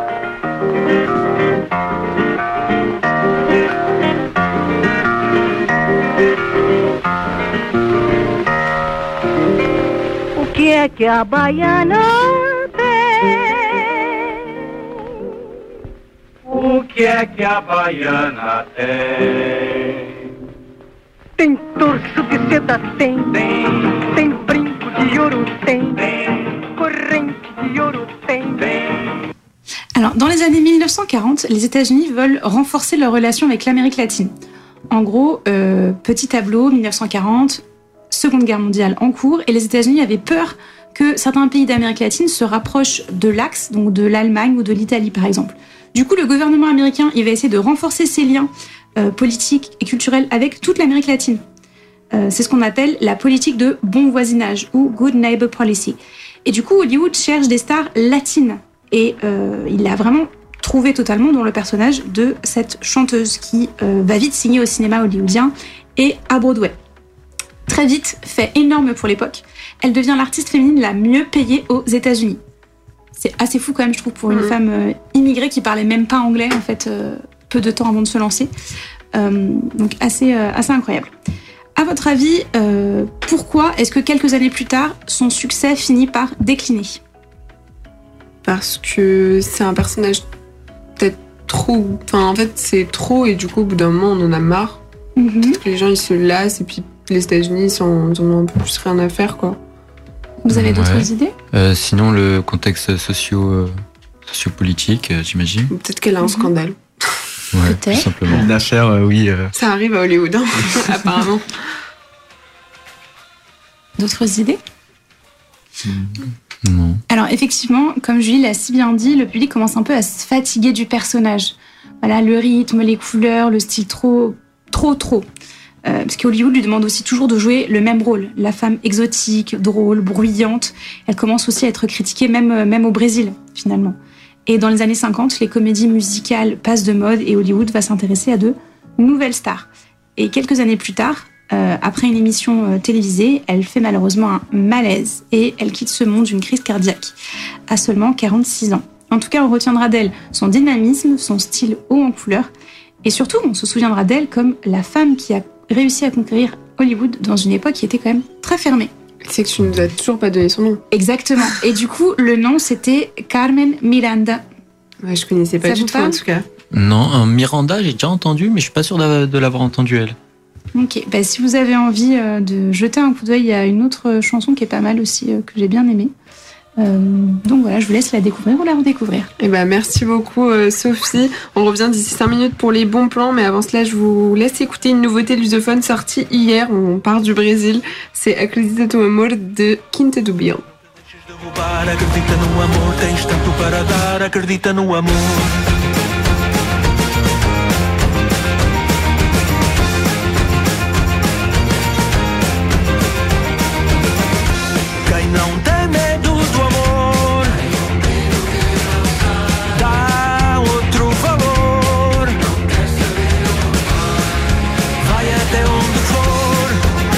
O que é que a baiana tem? O que é que a baiana tem? Tem torso de seda, tem. Tem, tem brinco de ouro, tem. Tem, corrente de ouro, tem. Tem. Alors, dans les années mille neuf cent quarante, les États-Unis veulent renforcer leur relation avec l'Amérique latine. En gros, euh, petit tableau, mille neuf cent quarante, Seconde Guerre mondiale en cours, et les États-Unis avaient peur que certains pays d'Amérique latine se rapprochent de l'Axe, donc de l'Allemagne ou de l'Italie par exemple. Du coup, le gouvernement américain, il va essayer de renforcer ses liens euh, politiques et culturels avec toute l'Amérique latine. Euh, c'est ce qu'on appelle la politique de bon voisinage ou Good Neighbor Policy. Et du coup, Hollywood cherche des stars latines. Et euh, il l'a vraiment trouvé totalement dans le personnage de cette chanteuse qui euh, va vite signer au cinéma hollywoodien et à Broadway. Très vite, fait énorme pour l'époque, elle devient l'artiste féminine la mieux payée aux États-Unis. C'est assez fou quand même, je trouve, pour une Mhm. femme euh, immigrée qui parlait même pas anglais, en fait, euh, peu de temps avant de se lancer. Euh, donc assez, euh, assez incroyable. À votre avis, euh, pourquoi est-ce que quelques années plus tard, son succès finit par décliner ? Parce que c'est un personnage peut-être trop. Enfin, en fait, c'est trop et du coup, au bout d'un moment, on en a marre. Mhm. Peut-être que les gens, ils se lassent et puis les États-Unis, ils, sont- ils en ont un peu plus rien à faire, quoi. Vous avez d'autres Ouais. idées ? Euh, sinon, le contexte socio, euh, sociopolitique, euh, j'imagine. Ou peut-être qu'elle a un scandale. Ouais, Peut-être. tout simplement. Une affaire, euh, oui. euh, Ça arrive à Hollywood, hein, apparemment. D'autres idées ? Non. Alors effectivement, comme Julie l'a si bien dit, le public commence un peu à se fatiguer du personnage. Voilà, le rythme, les couleurs, le style trop, trop, trop. Euh, parce qu'Hollywood lui demande aussi toujours de jouer le même rôle. La femme exotique, drôle, bruyante. Elle commence aussi à être critiquée même, euh, même au Brésil, finalement. Et dans les années cinquante, les comédies musicales passent de mode et Hollywood va s'intéresser à de nouvelles stars. Et quelques années plus tard, euh, après une émission euh, télévisée, elle fait malheureusement un malaise et elle quitte ce monde d'une crise cardiaque à seulement quarante-six ans. En tout cas, on retiendra d'elle son dynamisme, son style haut en couleur et surtout, on se souviendra d'elle comme la femme qui a réussi à conquérir Hollywood dans une époque qui était quand même très fermée. C'est que tu nous as toujours pas donné son nom. Exactement. Et du coup, le nom, c'était Carmen Miranda. Ouais, je connaissais pas Ça du vous tout, en parle tout cas. Non, un Miranda, j'ai déjà entendu, mais je suis pas sûr d'a- de l'avoir entendu, elle. Ok, bah, si vous avez envie euh, de jeter un coup d'œil, il y a une autre chanson qui est pas mal aussi, euh, que j'ai bien aimée. Euh, donc voilà, je vous laisse la découvrir ou la redécouvrir. Eh ben, merci beaucoup, euh, Sophie. On revient d'ici cinq minutes pour les bons plans, mais avant cela, je vous laisse écouter une nouveauté lusophone sortie hier. On part du Brésil. C'est Acredita no Amor de Quinta do Bill. Para, acredita no amor, tens tanto para dar, acredita no amor. Quem não tem medo do amor dá outro valor. Vai até onde for.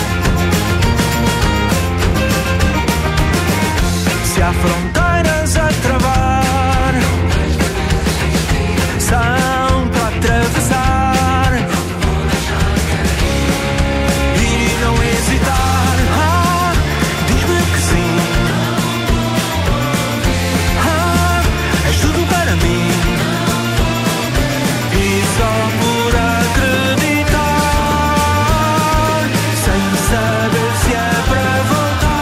Se há fronteiras a travar, são para atravessar e não hesitar. Ah, diz-me que sim. Ah, és tudo para mim. E só por acreditar, sem saber se é para voltar.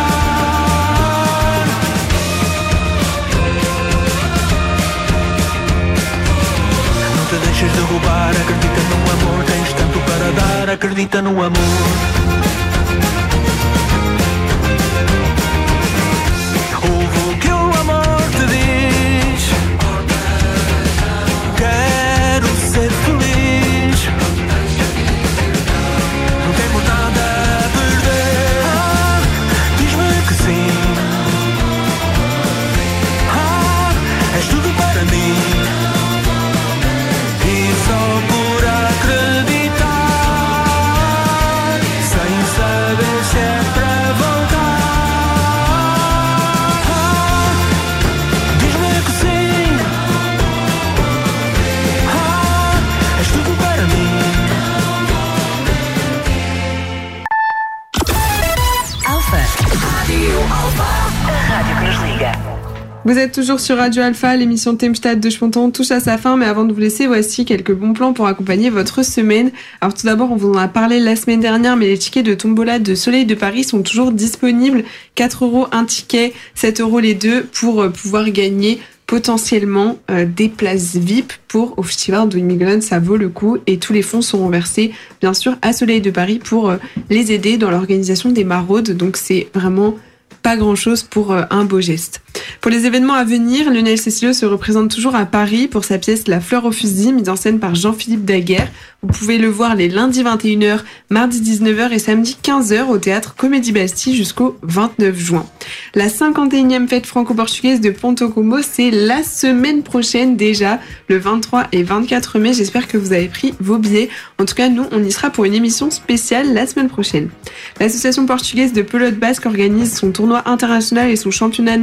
Não te deixes derrubar, acredita no amor, tens tanto para dar, acredita no amor. Ouve o que o amor te diz. Quero ser feliz. Não temos nada a perder. Ah, diz-me que sim. Ah, és tudo para mim. E só por acreditar, sem saber se é para voltar. Ah, diz-me que sim. Ah, és tudo para mim. Alpha. A rádio que nos liga. Vous êtes toujours sur Radio Alpha, l'émission Tempstad de Spontan touche à sa fin, mais avant de vous laisser, voici quelques bons plans pour accompagner votre semaine. Alors tout d'abord, on vous en a parlé la semaine dernière, mais les tickets de Tombola de Soleil de Paris sont toujours disponibles. quatre euros un ticket, sept euros les deux, pour euh, pouvoir gagner potentiellement euh, des places V I P pour au Festival de Immigrants. Ça vaut le coup et tous les fonds seront versés, bien sûr, à Soleil de Paris pour euh, les aider dans l'organisation des maraudes. Donc c'est vraiment pas grand-chose pour euh, un beau geste. Pour les événements à venir, Lionel Cecilio se représente toujours à Paris pour sa pièce La Fleur au fusil, mise en scène par Jean-Philippe Daguerre. Vous pouvez le voir les lundis vingt et une heures, mardi dix-neuf heures et samedi quinze heures au théâtre Comédie Bastille jusqu'au vingt-neuf juin. La cinquante et unième fête franco-portugaise de Ponto Combo, c'est la semaine prochaine déjà, le vingt-trois et vingt-quatre mai. J'espère que vous avez pris vos billets. En tout cas, nous, on y sera pour une émission spéciale la semaine prochaine. L'association portugaise de pelote basque organise son tournoi international et son championnat national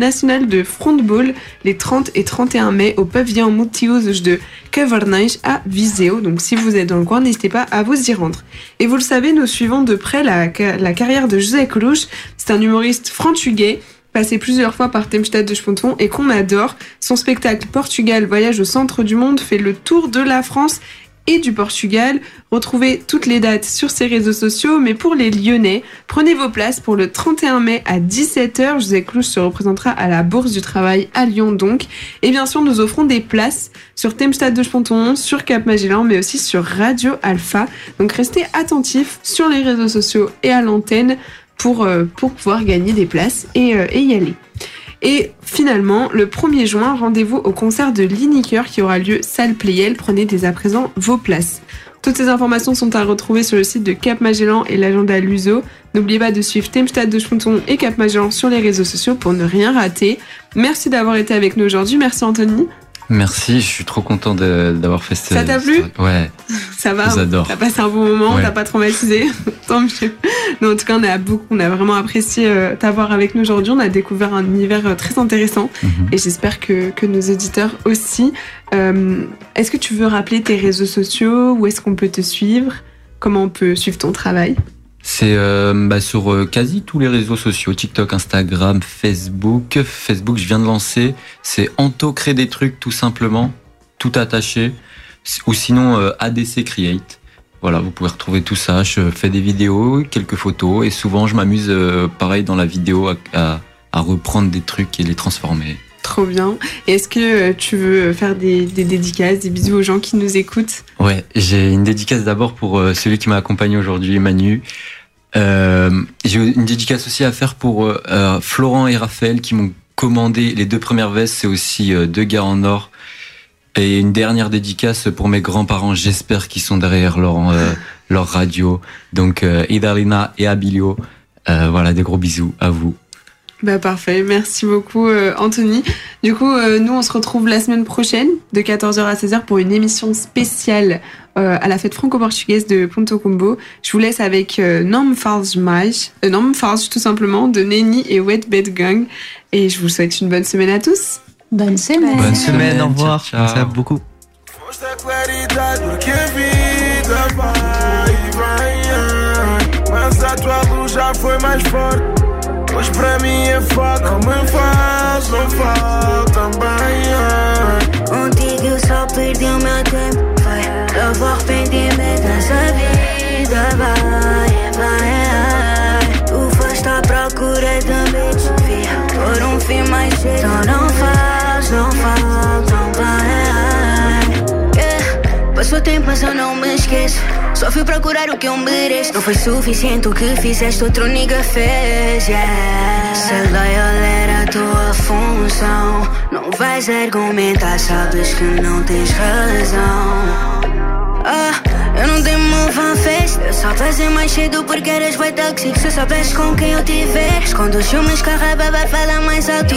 festival de Frontball les trente et trente et un mai au pavillon multiusos de Cavernage à Viseu. Donc si vous êtes dans le coin, n'hésitez pas à vous y rendre. Et vous le savez, nous suivons de près la, la carrière de José Cruz. C'est un humoriste portugais passé plusieurs fois par Tempestade de Sponton et qu'on adore. Son spectacle Portugal voyage au centre du monde fait le tour de la France et du Portugal. Retrouvez toutes les dates sur ses réseaux sociaux, mais pour les Lyonnais, prenez vos places pour le trente et un mai à dix-sept heures. José Cruz se représentera à la Bourse du Travail à Lyon donc. Et bien sûr, nous offrons des places sur Tempestade de Sponton, sur Cap Magellan, mais aussi sur Radio Alpha. Donc restez attentifs sur les réseaux sociaux et à l'antenne pour, euh, pour pouvoir gagner des places et, euh, et y aller. Et finalement, le premier juin, rendez-vous au concert de Lineker qui aura lieu salle Playel. Prenez dès à présent vos places. Toutes ces informations sont à retrouver sur le site de Cap Magellan et l'agenda Luso. N'oubliez pas de suivre Tempestade de Sponton et Cap Magellan sur les réseaux sociaux pour ne rien rater. Merci d'avoir été avec nous aujourd'hui. Merci Anthony. Merci, je suis trop content de, d'avoir fait ce... Ça t'a plu ? Ouais. Ça va, j'adore. T'as passé un bon moment, ouais. T'as pas traumatisé. Tant mieux. Mais en tout cas, on a beaucoup, on a vraiment apprécié euh, t'avoir avec nous aujourd'hui. On a découvert un univers euh, très intéressant mm-hmm. et j'espère que, que nos auditeurs aussi. Euh, est-ce que tu veux rappeler tes réseaux sociaux ? Où est-ce qu'on peut te suivre ? Comment on peut suivre ton travail ? C'est euh, bah, sur euh, quasi tous les réseaux sociaux, TikTok, Instagram, Facebook. Facebook, je viens de lancer. C'est Anto crée des trucs tout simplement, tout attaché. Ou sinon euh, A D C Create. Voilà, vous pouvez retrouver tout ça. Je fais des vidéos, quelques photos et souvent je m'amuse euh, pareil dans la vidéo à, à, à reprendre des trucs et les transformer. Trop bien. Et est-ce que tu veux faire des, des dédicaces, des bisous aux gens qui nous écoutent ? Ouais, j'ai une dédicace d'abord pour euh, celui qui m'a accompagné aujourd'hui, Manu. Euh, j'ai une dédicace aussi à faire pour euh, Florent et Raphaël qui m'ont commandé les deux premières vestes. C'est aussi euh, deux gars en or. Et une dernière dédicace pour mes grands-parents. J'espère qu'ils sont derrière leur, euh, leur radio. Donc euh, Idalina et Abilio. Euh, voilà, des gros bisous à vous. Bah parfait, merci beaucoup euh, Anthony. Du coup, euh, nous on se retrouve la semaine prochaine de quatorze heures à seize heures pour une émission spéciale euh, à la fête franco-portugaise de Ponto Combo. Je vous laisse avec euh, Não Me Fales Mais, euh, Não Me Fales tout simplement de Neni et Wet Bed Gang. Et je vous souhaite une bonne semaine à tous. Bonne semaine. Bonne semaine, au revoir. Ciao, ciao. Merci beaucoup. Mas pra mim é foco, não me faz, não falta bem. Contigo eu só perdi o meu tempo. Foi novo arrependimento nessa vida. Vai, vai. Tu foste à procura de um bitch, fia, por um fim mais cedo. Então não faz, não falta bem. Yeah. Passou tempo mas eu não me esqueço. Só fui procurar o que eu mereço. Não foi suficiente o que fizeste, outro nigga fez, yeah. Ser loyal era a tua função. Não vais argumentar, sabes que não tens razão. Ah, eu não tenho move on face. Eu só fazer mais cedo porque eras bué tóxico. Se soubesse com quem eu tiver, quando os filmes com a raiva vai falar mais alto e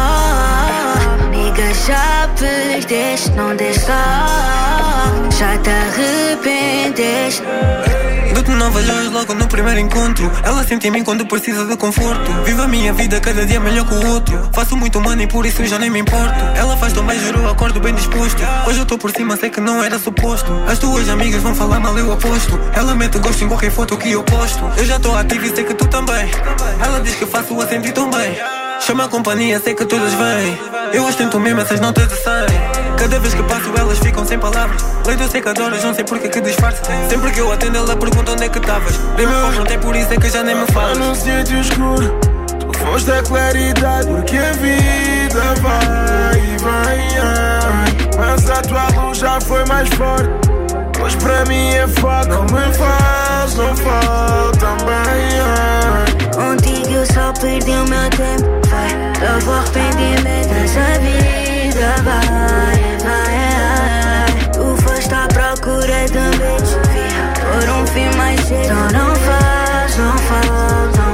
go. Nigga, já perdeste, não deste up. Já te arrependeste. Dou-te novas joias logo no primeiro encontro. Ela sente em mim quando precisa de conforto. Vivo a minha vida cada dia melhor que o outro. Faço muito money e por isso já nem me importo. Ela faz tão bem, juro, acordo bem disposto. Hoje eu tô por cima, sei que não era suposto. As tuas amigas vão falar mal, eu aposto. Ela mete gosto em qualquer foto que eu posto. Eu já tô ativo e sei que tu também. Ela diz que faço a sentir tão bem. Chama a companhia, sei que todas vêm. Eu ostento mesmo essas notas de cem. Cada vez que passo elas ficam sem palavras. Lei dos secadores, não sei porque que disfarça. Sempre que eu atendo ela pergunta onde é que estavas. Nem me confrontei, por isso é que já nem me falas. Num sítio escuro, tu foste a claridade. Porque a vida vai e vai. Mas a tua luz já foi mais forte. Pois para mim é foco. Não me faz, não falta bem. Contigo eu só perdi o meu tempo. Foi novo arrependimento nessa vida. Vai, vai. Tu foste à procura de um bitch, fia, por um fim mais cedo. Então não faz, não falta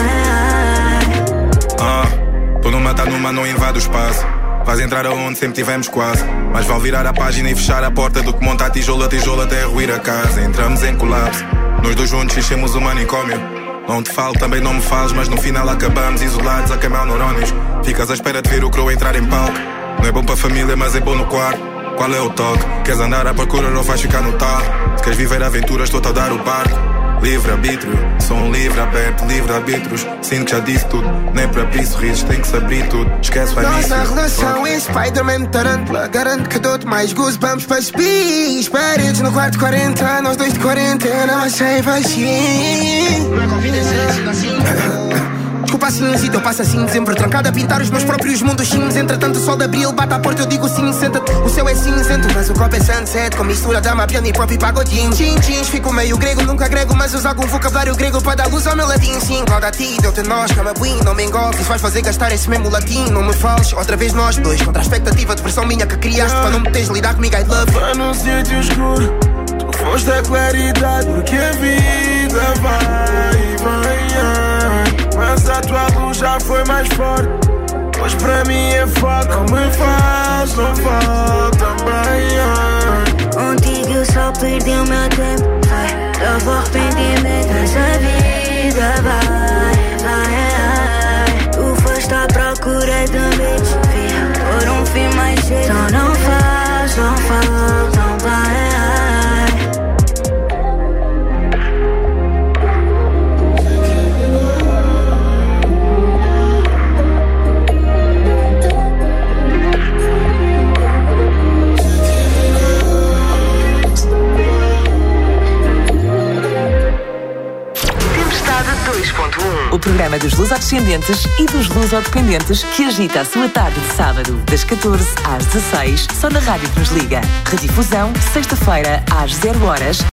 bem. Ah, tô numa, tá numa, não invade o espaço. Vais entrar aonde sempre tivemos quase. Mas vale virar a página e fechar a porta do que montar tijolo a tijolo até ruir a casa. Entramos em colapso, nós dois juntos enchemos o manicômio. Não te falo, também não me fales, mas no final acabamos isolados a queimar neurónios. Ficas à espera de ver o crew entrar em palco. Não é bom para a família, mas é bom no quarto. Qual é o toque? Queres andar à procura ou vais ficar no tal? Se queres viver aventuras, estou-te a dar o barco. Livre-arbítrio, sou um livre aberto, livre-arbítrios. Sinto que já disse tudo, nem para abrir sorrisos tem que se abrir tudo. Esquece o início. Nossa relação é Spider-Man Tarantula. Garanto que dou-te mais goosebumps para os bis. Paredes no quarto quarenta, nós dois de quarentena, mas sem vacina. Não é confidência, assim. Desculpa assim, e teu passo assim, sempre trancado a pintar os meus próprios mundos sims. Entretanto o sol de abril bate à porta, eu digo sim, senta-te. O céu é cinzento, mas o copo é sunset, com mistura de amapiano e pop e pagodinho. Tchim, tchins, fico meio grego, nunca grego, mas uso algum vocabulário grego para dar luz ao meu latim. Sim, Cláudia a ti, deu-te nós, cama buim, não me engolfe. Isso vais fazer gastar esse mesmo latim, não me fales. Outra vez nós dois, contra a expectativa de versão minha que criaste, para não me teres lidar comigo, I love. Para num sítio escuro, tu foste a claridade, porque a vida vai e vai. Mas a tua luz já foi mais forte. Pois para mim é foda. Não me faz, não falta bem. Contigo eu só perdi o meu tempo. Novo arrependimento. Essa vida vai, vai. Tu foste à procura de um bitch. Por um fim mais cedo. Então não faz, não falta bem. O programa dos lusodescendentes e dos lusodependentes que agita a sua tarde de sábado, das catorze às dezesseis, só na rádio que nos liga. Redifusão, sexta-feira, às zero horas.